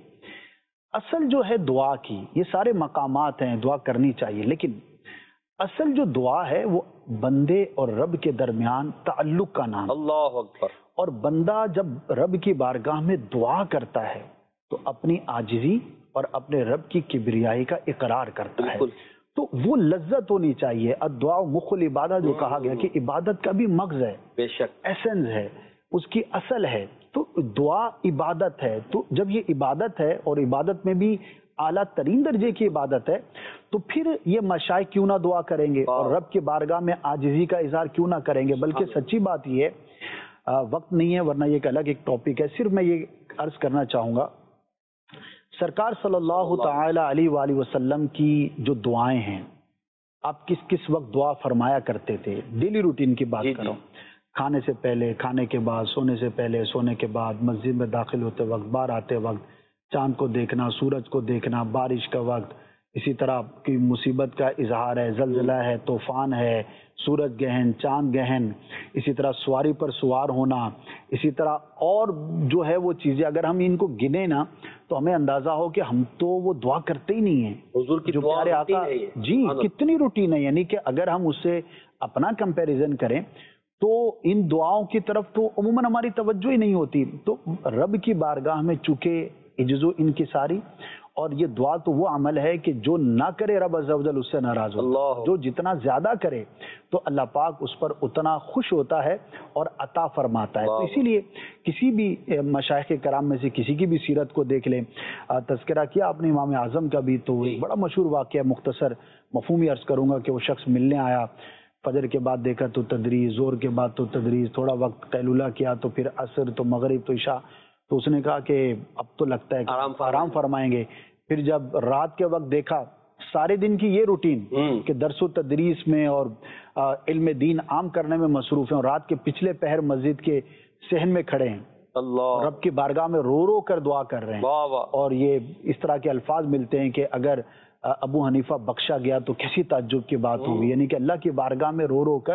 اصل جو ہے دعا کی، یہ سارے مقامات ہیں، دعا کرنی چاہیے، لیکن اصل جو دعا ہے وہ بندے اور رب کے درمیان تعلق کا نام. اللہ اکبر. اور بندہ جب رب کی بارگاہ میں دعا کرتا ہے تو اپنی عاجزی اور اپنے رب کی کبریائی کا اقرار کرتا ہے. تو وہ لذت ہونی چاہیے. الدعاء مخ العبادہ جو کہا گیا کہ عبادت کا بھی مغز ہے، بے شک ایسنس ہے، اس کی اصل ہے. تو دعا عبادت ہے. تو جب یہ عبادت ہے اور عبادت میں بھی اعلیٰ ترین درجے کی عبادت ہے تو پھر یہ مشائخ کیوں نہ دعا کریں گے اور رب کی بارگاہ میں عاجزی کا اظہار کیوں نہ کریں گے. بلکہ سچی بات یہ ہے، وقت نہیں ہے ورنہ یہ ایک الگ ایک ٹاپک ہے، صرف میں یہ عرض کرنا چاہوں گا سرکار صلی اللہ تعالی علیہ وآلہ وسلم کی جو دعائیں ہیں، آپ کس کس وقت دعا فرمایا کرتے تھے. ڈیلی روٹین کی بات کر رہا ہوں، کھانے سے پہلے، کھانے کے بعد، سونے سے پہلے، سونے کے بعد، مسجد میں داخل ہوتے وقت، باہر آتے وقت، چاند کو دیکھنا، سورج کو دیکھنا، بارش کا وقت، اسی طرح کی مصیبت کا اظہار ہے، زلزلہ ہے، طوفان ہے، سورج گہن، چاند گہن، اسی طرح سواری پر سوار ہونا، اسی طرح اور جو ہے وہ چیزیں اگر ہم ان کو گنے نا تو ہمیں اندازہ ہو کہ ہم تو وہ دعا کرتے ہی نہیں ہیں. حضور کی جو پیارے آقا جی کتنی روٹین ہے، یعنی کہ اگر ہم اس سے اپنا کمپیریزن کریں تو ان دعاؤں کی طرف تو عموماً ہماری توجہ ہی نہیں ہوتی. تو رب کی بارگاہ میں چونکہ عجز و انکساری، اور یہ دعا تو وہ عمل ہے کہ جو نہ کرے رب عز و جل اس سے ناراض ہوتا ہے، جو جتنا زیادہ کرے تو اللہ پاک اس پر اتنا خوش ہوتا ہے اور عطا فرماتا ہے. تو اسی لیے کسی بھی مشائخ کرام میں سے کسی کی بھی سیرت کو دیکھ لیں، تذکرہ کیا آپ نے امام اعظم کا بھی، تو ایک بڑا مشہور واقعہ مختصر مفہومی عرض کروں گا کہ وہ شخص ملنے آیا، فجر کے بعد دیکھا تو تدریس، زور کے بعد تو تدریس، تھوڑا وقت قیلولہ کیا تو پھر عصر، تو مغرب، تو عشاء. تو اس نے کہا کہ اب تو لگتا ہے کہ آرام فرمائیں گے. پھر جب رات کے وقت دیکھا سارے دن کی یہ روٹین کہ درس و تدریس میں اور علم دین عام کرنے میں مصروف ہیں، اور رات کے پچھلے پہر مسجد کے صحن میں کھڑے ہیں، اللہ رب کی بارگاہ میں رو رو کر دعا کر رہے ہیں. اور یہ اس طرح کے الفاظ ملتے ہیں کہ اگر ابو حنیفہ بخشا گیا تو کسی تعجب کی بات ہوگی، یعنی کہ اللہ کی بارگاہ میں رو رو کر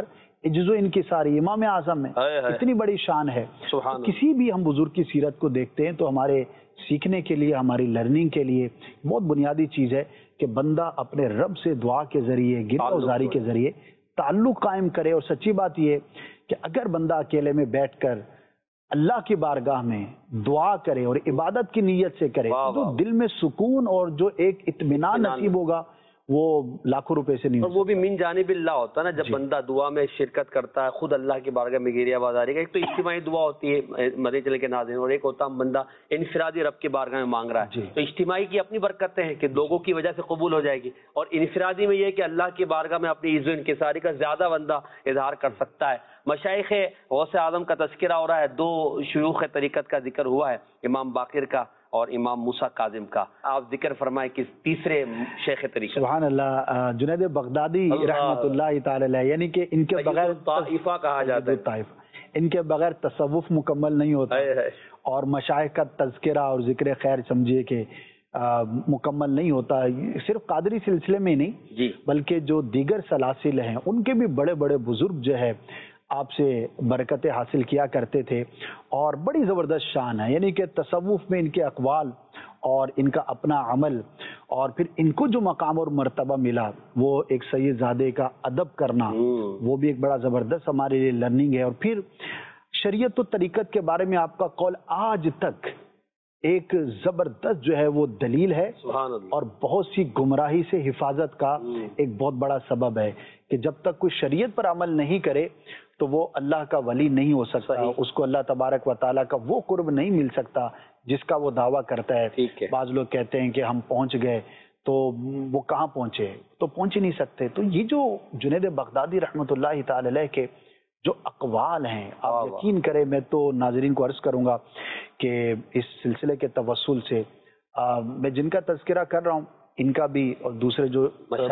اجز و انکساری امام اعظم ہے، اتنی بڑی شان ہے. کسی بھی ہم بزرگ کی سیرت کو دیکھتے ہیں تو ہمارے سیکھنے کے لیے، ہماری لرننگ کے لیے بہت بنیادی چیز ہے کہ بندہ اپنے رب سے دعا کے ذریعے، گرہ وزاری کے ذریعے تعلق قائم کرے. اور سچی بات یہ کہ اگر بندہ اکیلے میں بیٹھ کر اللہ کی بارگاہ میں دعا کرے اور عبادت کی نیت سے کرے تو دل میں سکون اور جو ایک اطمینان نصیب ہوگا وہ لاکھوں روپے سے نہیں. اور وہ بھی من جانب اللہ ہوتا ہے نا، جب بندہ دعا میں شرکت کرتا ہے خود اللہ کی بارگاہ میں گریہ بازاری کا. ایک تو اجتماعی دعا ہوتی ہے مدنی چینل کے ناظرین، اور ایک ہوتا ہے بندہ انفرادی رب کی بارگاہ میں مانگ رہا ہے. تو اجتماعی کی اپنی برکتیں ہیں کہ لوگوں کی وجہ سے قبول ہو جائے گی، اور انفرادی میں یہ کہ اللہ کی بارگاہ میں اپنی عز و انکساری کا زیادہ بندہ اظہار کر سکتا ہے. مشائخ غوث اعظم کا تذکرہ ہو رہا ہے، دو شیوخ طریقت کا ذکر ہوا ہے، امام باقر کا اور امام موسیٰ کاظم کا. آپ ذکر فرمائیں کہ تیسرے شیخ طریقت. سبحان اللہ. جنید بغدادی رحمۃ اللہ تعالی علیہ، یعنی کہ ان کے بغیر طائفہ کہا جاتا ہے، ان کے بغیر تصوف مکمل نہیں ہوتا، اور مشائخ کا تذکرہ اور ذکر خیر سمجھیے کہ مکمل نہیں ہوتا. صرف قادری سلسلے میں نہیں جی بلکہ جو دیگر سلاسل ہیں ان کے بھی بڑے بڑے بزرگ جو ہے آپ سے برکتیں حاصل کیا کرتے تھے، اور بڑی زبردست شان ہے. یعنی کہ تصوف میں ان کے اقوال اور ان کا اپنا عمل، اور پھر ان کو جو مقام اور مرتبہ ملا وہ ایک سید زادے کا ادب کرنا، وہ بھی ایک بڑا زبردست ہمارے لیے لرننگ ہے. اور پھر شریعت و طریقت کے بارے میں آپ کا قول آج تک ایک زبردست جو ہے وہ دلیل ہے، اور بہت سی گمراہی سے حفاظت کا ایک بہت بڑا سبب ہے کہ جب تک کوئی شریعت پر عمل نہیں کرے تو وہ اللہ کا ولی نہیں ہو سکتا، اس کو اللہ تبارک و تعالیٰ کا وہ قرب نہیں مل سکتا جس کا وہ دعویٰ کرتا ہے. بعض لوگ کہتے ہیں کہ ہم پہنچ گئے، تو وہ کہاں پہنچے؟ تو پہنچ ہی نہیں سکتے. تو یہ جو جنید بغدادی رحمۃ اللہ تعالی علیہ کے جو اقوال ہیں، آپ یقین کریں، میں تو ناظرین کو عرض کروں گا کہ اس سلسلے کے توسل سے میں جن کا تذکرہ کر رہا ہوں ان کا بھی، اور دوسرے جو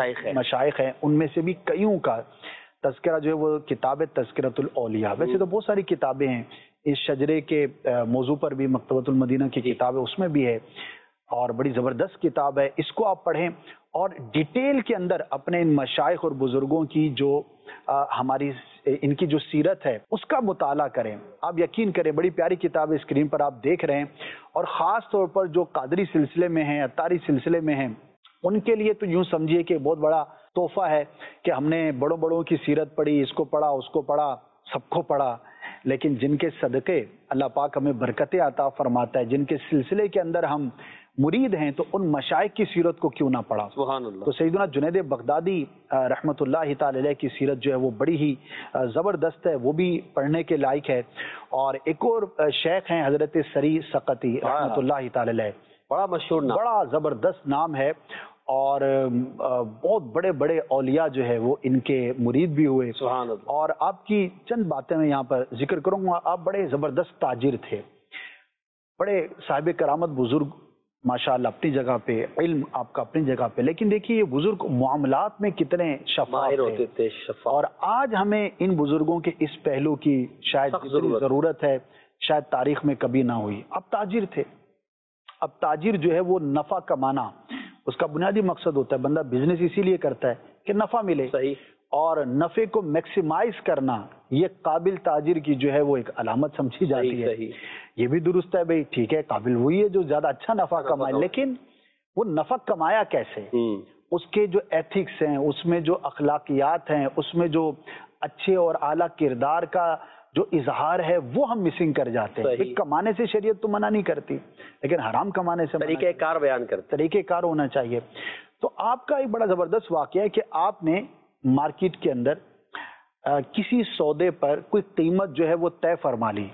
مشائخ ہیں ان میں سے بھی کئیوں کا تذکرہ جو ہے وہ کتاب تذکرۃ الاولیاء. ویسے تو بہت ساری کتابیں ہیں اس شجرے کے موضوع پر بھی، مکتبۃ المدینہ کی کتاب ہے اس میں بھی ہے، اور بڑی زبردست کتاب ہے. اس کو آپ پڑھیں اور ڈیٹیل کے اندر اپنے ان مشائخ اور بزرگوں کی جو ہماری ان کی جو سیرت ہے اس کا مطالعہ کریں. آپ یقین کریں بڑی پیاری کتاب اسکرین پر آپ دیکھ رہے ہیں، اور خاص طور پر جو قادری سلسلے میں ہیں، اتاری سلسلے میں ہیں، ان کے لیے تو یوں سمجھیے کہ بہت بڑا تحفہ ہے کہ ہم نے بڑوں بڑوں کی سیرت پڑھی، اس کو پڑھا، اس کو پڑھا، سب کو پڑھا. لیکن جن کے صدقے اللہ پاک ہمیں برکتیں عطا فرماتا ہے، جن کے سلسلے کے اندر ہم مرید ہیں، تو ان مشائخ کی سیرت کو کیوں نہ پڑھا. سبحان اللہ. تو سیدنا جنید بغدادی رحمۃ اللہ تعالی علیہ کی سیرت جو ہے وہ بڑی ہی زبردست ہے، وہ بھی پڑھنے کے لائق ہے. اور ایک اور شیخ ہیں حضرت سری سقطی رحمۃ اللہ تعالی علیہ، بڑا مشہور نام، بڑا زبردست نام ہے، اور بہت بڑے بڑے اولیاء جو ہے وہ ان کے مرید بھی ہوئے. سبحان اللہ. اور آپ کی چند باتیں میں یہاں پر ذکر کروں گا. آپ بڑے زبردست تاجر تھے، بڑے صاحب کرامت بزرگ ماشاءاللہ اپنی جگہ پہ، علم آپ کا اپنی جگہ پہ، لیکن دیکھیے یہ بزرگ معاملات میں کتنے شفاف ہوتے تھے. اور آج ہمیں ان بزرگوں کے اس پہلو کی شاید ضرورت ہے، شاید تاریخ میں کبھی نہ ہوئی. اب تاجر تھے. اب تاجر جو ہے وہ نفع کمانا اس کا بنیادی مقصد ہوتا ہے. بندہ بزنس اسی لیے کرتا ہے کہ نفع ملے، صحیح، اور نفع کو میکسیمائز کرنا یہ قابل تاجر کی جو ہے وہ ایک علامت سمجھی جاتی ہے. صحیح. یہ بھی درست ہے بھائی، ٹھیک ہے، قابل وہی ہے جو زیادہ اچھا نفع کمائے، لیکن وہ نفع کمایا کیسے، اس کے جو ایتھکس ہیں، اس میں جو اخلاقیات ہیں، اس میں جو اچھے اور اعلیٰ کردار کا جو اظہار ہے وہ ہم مسنگ کر جاتے ہیں. کمانے سے شریعت تو منع نہیں کرتی، لیکن حرام کمانے سے طریقہ کار بیان کرتے، طریقہ کار ہونا چاہیے. تو آپ کا ایک بڑا زبردست واقعہ ہے کہ آپ نے مارکیٹ کے اندر کسی سودے پر کوئی قیمت جو ہے وہ طے فرما لی،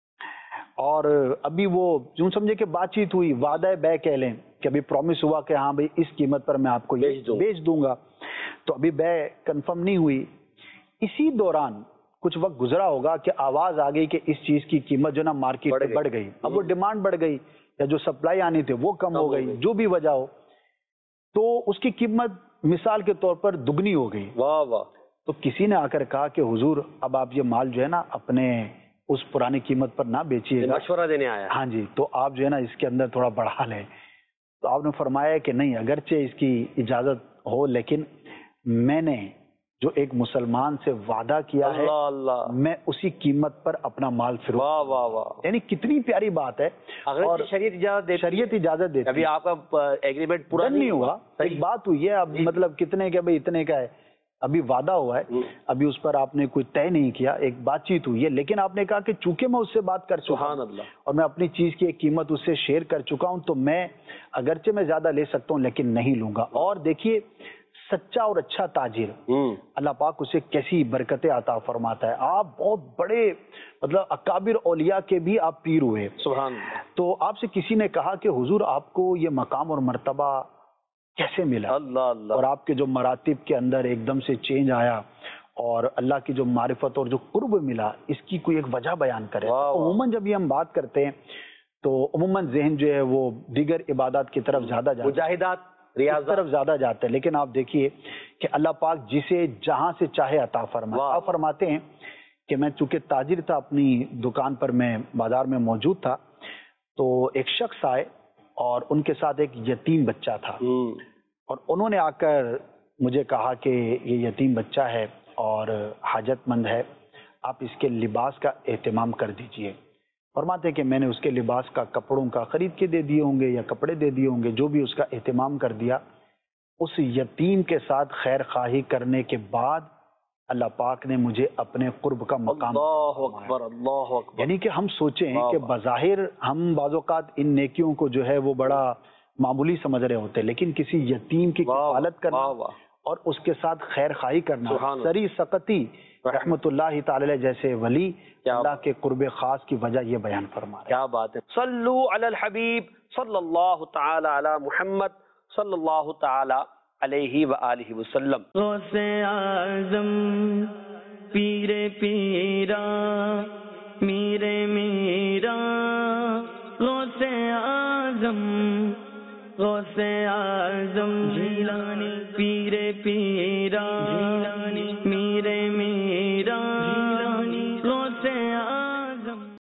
اور ابھی وہ یوں سمجھے کہ بات چیت ہوئی، وعدہ بے کہہ لیں کہ ابھی پرومس ہوا کہ ہاں بھائی اس قیمت پر میں آپ کو بیچ دوں گا، تو ابھی بے کنفرم نہیں ہوئی. اسی دوران کچھ وقت گزرا ہوگا کہ آواز آ گئی کہ اس چیز کی قیمت جو نا مارکیٹ میں بڑھ گئی. اب وہ ڈیمانڈ بڑھ گئی یا جو سپلائی آنی تھی وہ کم ہو گئی، جو بھی وجہ ہو، تو اس کی قیمت مثال کے طور پر دگنی ہو گئی. واہ واہ. تو کسی نے آ کر کہا کہ حضور اب آپ یہ مال جو ہے نا اپنے اس پرانی قیمت پر نہ بیچیے گا، مشورہ دینے آیا. ہاں جی، تو آپ جو ہے نا اس کے اندر تھوڑا بڑھا لیں. تو آپ نے فرمایا کہ نہیں، اگرچہ اس کی اجازت ہو لیکن میں نے جو ایک مسلمان سے وعدہ کیا ہے اللہ اللہ میں اسی قیمت پر اپنا مال فروخت. واہ واہ واہ. یعنی کتنی پیاری بات ہے. اور شریعت اجازت دیتی، شریعت اجازت دیتی. ابھی آپ کا ایگریمنٹ پورا نہیں ہوا، ایک بات ہوئی ہے، اب مطلب کتنے کے بھائی اتنے کا ہے، ابھی وعدہ ہوا ہے، ابھی اس پر آپ نے کوئی طے نہیں کیا، ایک بات چیت ہوئی ہے، لیکن آپ نے کہا کہ چونکہ میں اس سے بات کر چکا ہوں اور میں اپنی چیز کی ایک قیمت اس سے شیئر کر چکا ہوں تو میں اگرچہ میں زیادہ لے سکتا ہوں لیکن نہیں لوں گا. اور دیکھیے سچا اور اچھا تاجر اللہ پاک اسے کیسی برکتیں عطا فرماتا ہے. آپ بہت بڑے مطلب اکابر اولیاء کے بھی آپ پیر ہوئے. سبحان اللہ. تو آپ سے کسی نے کہا کہ حضور آپ کو یہ مقام اور مرتبہ کیسے ملا؟ اللہ اللہ. اور آپ کے جو مراتب کے اندر ایک دم سے چینج آیا اور اللہ کی جو معرفت اور جو قرب ملا، اس کی کوئی ایک وجہ بیان کرے. عموماً جب یہ ہم بات کرتے ہیں تو عموماً ذہن جو ہے وہ دیگر عبادات کی طرف زیادہ جاتا ہے، مجاہدات ریاض طرف زیادہ جاتا ہے. لیکن آپ دیکھیے کہ اللہ پاک جسے جہاں سے چاہے عطا فرمائے. آپ فرماتے ہیں کہ میں چونکہ تاجر تھا، اپنی دکان پر میں بازار میں موجود تھا، تو ایک شخص آئے اور ان کے ساتھ ایک یتیم بچہ تھا، اور انہوں نے آ کر مجھے کہا کہ یہ یتیم بچہ ہے اور حاجت مند ہے، آپ اس کے لباس کا اہتمام کر دیجئے. فرماتے کہ میں نے اس کے لباس کا کپڑوں کا خرید کے دے دیے ہوں گے یا کپڑے دے دیے ہوں گے، جو بھی اس کا اہتمام کر دیا. اس یتیم کے ساتھ خیر خواہی کرنے کے بعد اللہ پاک نے مجھے اپنے قرب کا مقام. اللہ اکبر اللہ اکبر. یعنی کہ ہم سوچیں کہ بظاہر ہم بعض اوقات ان نیکیوں کو جو ہے وہ بڑا معمولی سمجھ رہے ہوتے، لیکن کسی یتیم کی کفالت کرنا اور اس کے ساتھ خیر خواہی کرنا، سری سقطی رحمت اللہ تعالی جیسے ولی اللہ کے قرب خاص کی وجہ یہ بیان فرما رہے ہیں. کیا بات ہے. صلو علی الحبیب صلی اللہ تعالی علی محمد صلی اللہ تعالی علیہ وآلہ وسلم. غوث اعظم پیر پیرا میر میرا، غوث اعظم غوث اعظم جیلانی پیر پیرا جیلانی